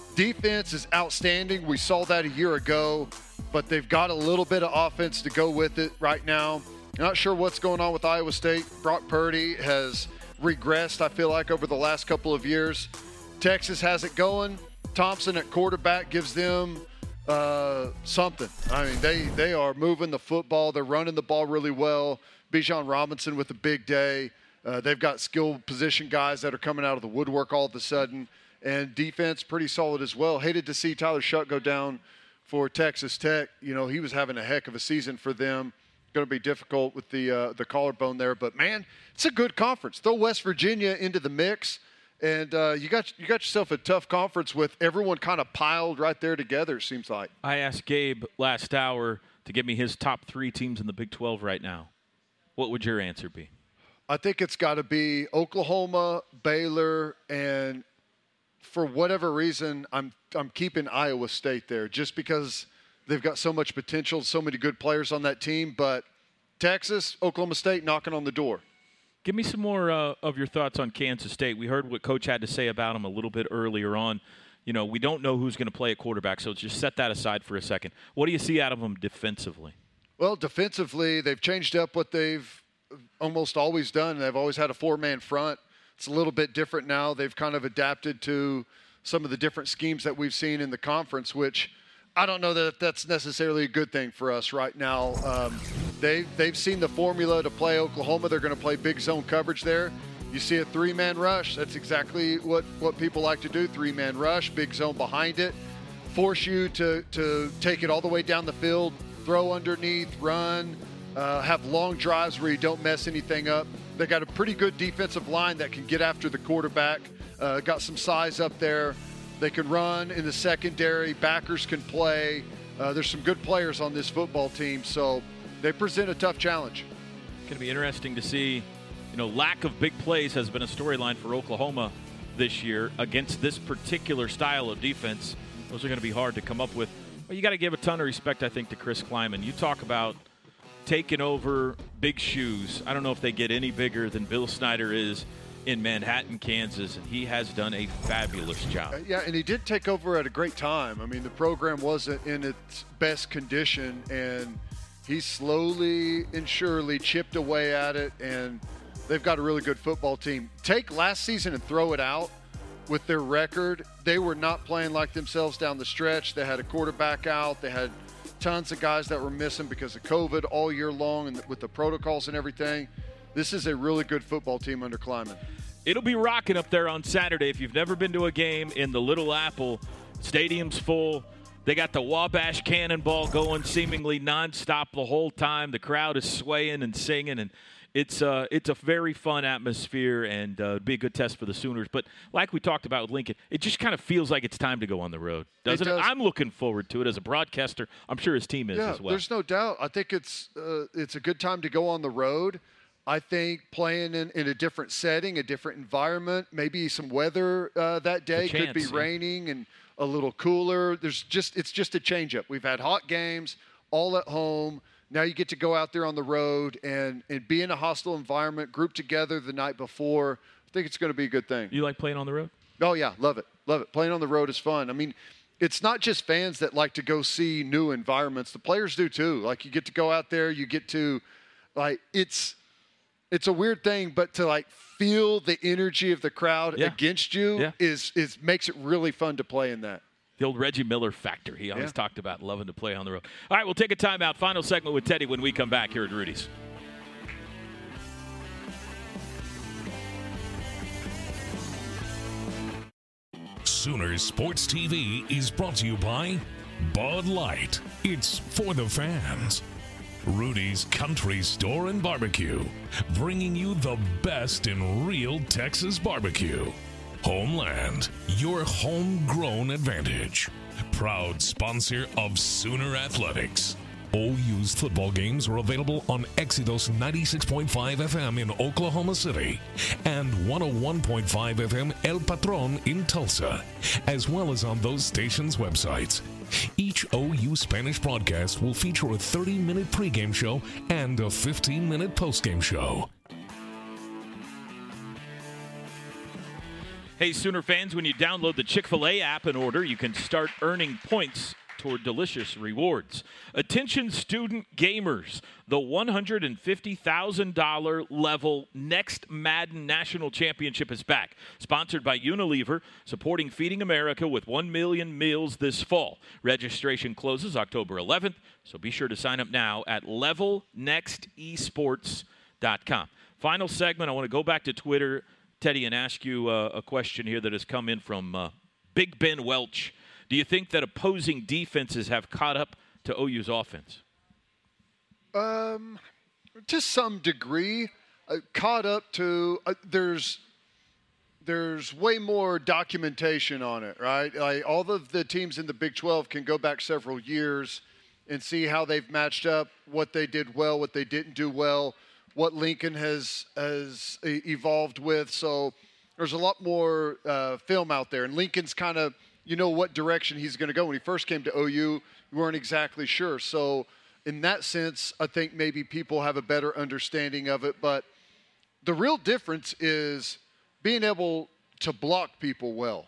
defense is outstanding. We saw that a year ago, but they've got a little bit of offense to go with it right now. I'm not sure what's going on with Iowa State. Brock Purdy has regressed, I feel like, over the last couple of years. Texas has it going. Thompson at quarterback gives them uh, something. I mean, they, they are moving the football. They're running the ball really well. Bijan Robinson with a big day. Uh, they've got skilled position guys that are coming out of the woodwork all of a sudden. And defense pretty solid as well. Hated to see Tyler Shuck go down for Texas Tech. You know, he was having a heck of a season for them. Going to be difficult with the uh, the collarbone there. But, man, it's a good conference. Throw West Virginia into the mix, and uh, you got you got yourself a tough conference with everyone kind of piled right there together, it seems like. I asked Gabe last hour to give me his top three teams in the Big twelve right now. What would your answer be? I think it's got to be Oklahoma, Baylor, and for whatever reason, I'm I'm keeping Iowa State there just because they've got so much potential, so many good players on that team. But Texas, Oklahoma State knocking on the door. Give me some more uh, of your thoughts on Kansas State. We heard what Coach had to say about them a little bit earlier on. You know, we don't know who's going to play at quarterback, so just set that aside for a second. What do you see out of them defensively? Well, defensively, they've changed up what they've almost always done. They've always had a four-man front. It's a little bit different now. They've kind of adapted to some of the different schemes that we've seen in the conference, which I don't know that that's necessarily a good thing for us right now. Um, they, they've seen the formula to play Oklahoma. They're going to play big zone coverage there. You see a three-man rush. That's exactly what, what people like to do, three-man rush, big zone behind it, force you to, to take it all the way down the field, throw underneath, run, uh, have long drives where you don't mess anything up. They got a pretty good defensive line that can get after the quarterback. Uh, got some size up there. They can run in the secondary. Backers can play. Uh, there's some good players on this football team, so they present a tough challenge. It's going to be interesting to see. You know, lack of big plays has been a storyline for Oklahoma this year against this particular style of defense. Those are going to be hard to come up with. But you got to give a ton of respect, I think, to Chris Klieman. You talk about taking over big shoes. I don't know if they get any bigger than Bill Snyder is in Manhattan, Kansas, and he has done a fabulous job. Uh, yeah, and he did take over at a great time. I mean, the program wasn't in its best condition, and he slowly and surely chipped away at it, and they've got a really good football team. Take last season and throw it out with their record. They were not playing like themselves down the stretch. They had a quarterback out. They had tons of guys that were missing because of COVID all year long and with the protocols and everything. This is a really good football team under Klieman. It'll be rocking up there on Saturday. If you've never been to a game in the Little Apple, stadium's full. They got the Wabash Cannonball going seemingly nonstop the whole time. The crowd is swaying and singing, and it's uh, it's a very fun atmosphere, and uh, it'd be a good test for the Sooners. But like we talked about with Lincoln, it just kind of feels like it's time to go on the road, doesn't it? Does. it? I'm looking forward to it as a broadcaster. I'm sure his team is yeah, as well. There's no doubt. I think it's uh, it's a good time to go on the road. I think playing in, in a different setting, a different environment, maybe some weather uh, that day chance, could be yeah. raining and a little cooler. There's just it's just a change-up. We've had hot games all at home. Now you get to go out there on the road and, and be in a hostile environment, group together the night before. I think it's going to be a good thing. You like playing on the road? Oh, yeah, love it. Love it. Playing on the road is fun. I mean, it's not just fans that like to go see new environments. The players do too. Like you get to go out there, you get to like it's – It's a weird thing, but to like feel the energy of the crowd yeah. against you yeah. is is makes it really fun to play in that. The old Reggie Miller factor. He always yeah. talked about loving to play on the road. All right, we'll take a timeout. Final segment with Teddy when we come back here at Rudy's. Sooners Sports T V is brought to you by Bud Light. It's for the fans. Rudy's Country Store and Barbecue, bringing you the best in real Texas barbecue. Homeland, your homegrown advantage. Proud sponsor of Sooner Athletics. O U's football games are available on Exodus ninety-six point five F M in Oklahoma City and one oh one point five F M El Patron in Tulsa, as well as on those stations' websites. Each O U Spanish broadcast will feature a thirty-minute pregame show and a fifteen-minute postgame show. Hey, Sooner fans, when you download the Chick-fil-A app and order, you can start earning points toward delicious rewards. Attention student gamers, the one hundred fifty thousand dollars level Next Madden National Championship is back. Sponsored by Unilever, supporting Feeding America with one million meals this fall. Registration closes October eleventh, so be sure to sign up now at level next esports dot com. Final segment, I want to go back to Twitter, Teddy, and ask you uh, a question here that has come in from uh, Big Ben Welch. Do you think that opposing defenses have caught up to O U's offense? Um, to some degree, uh, caught up to. Uh, there's there's way more documentation on it, right? Like all of the teams in the Big twelve can go back several years and see how they've matched up, what they did well, what they didn't do well, what Lincoln has has evolved with. So there's a lot more uh, film out there, and Lincoln's kind of. You know what direction he's going to go. When he first came to O U, we weren't exactly sure. So in that sense, I think maybe people have a better understanding of it. But the real difference is being able to block people well.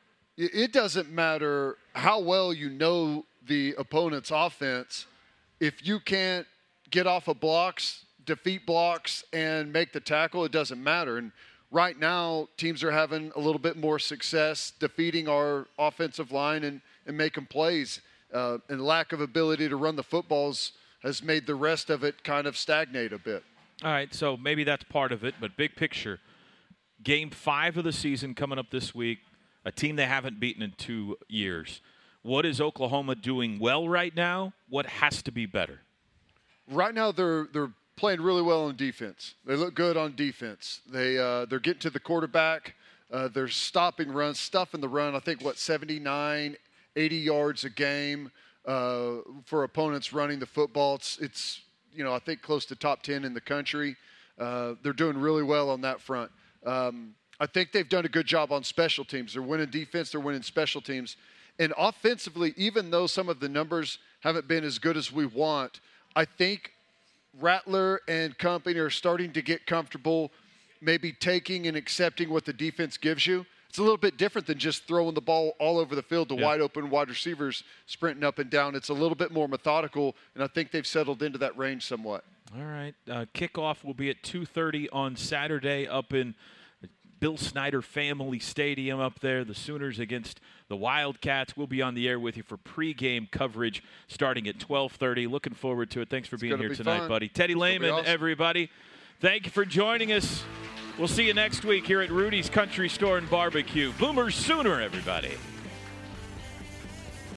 It doesn't matter how well you know the opponent's offense. If you can't get off of blocks, defeat blocks, and make the tackle, it doesn't matter. And right now, teams are having a little bit more success defeating our offensive line and, and making plays. Uh, and lack of ability to run the footballs has made the rest of it kind of stagnate a bit. All right, so maybe that's part of it, but big picture, game five of the season coming up this week, a team they haven't beaten in two years. What is Oklahoma doing well right now? What has to be better? Right now, they're they're playing really well on defense. They look good on defense. They, uh, they're getting to the quarterback. Uh, they're stopping runs, stuffing the run. I think, what, seventy-nine, eighty yards a game uh, for opponents running the football. It's, it's, you know, I think close to top ten in the country. Uh, they're doing really well on that front. Um, I think they've done a good job on special teams. They're winning defense. They're winning special teams. And offensively, even though some of the numbers haven't been as good as we want, I think Rattler and company are starting to get comfortable maybe taking and accepting what the defense gives you. It's a little bit different than just throwing the ball all over the field to yeah. wide open wide receivers sprinting up and down. It's a little bit more methodical, and I think they've settled into that range somewhat. All right. Uh, kickoff will be at two thirty on Saturday up in Bill Snyder Family Stadium up there. The Sooners against the Wildcats. We'll be on the air with you for pregame coverage starting at twelve thirty. Looking forward to it. Thanks for it's being here be tonight, fun. buddy. Teddy Lehman, awesome. Everybody. Thank you for joining us. We'll see you next week here at Rudy's Country Store and Barbecue. Boomers Sooner, everybody.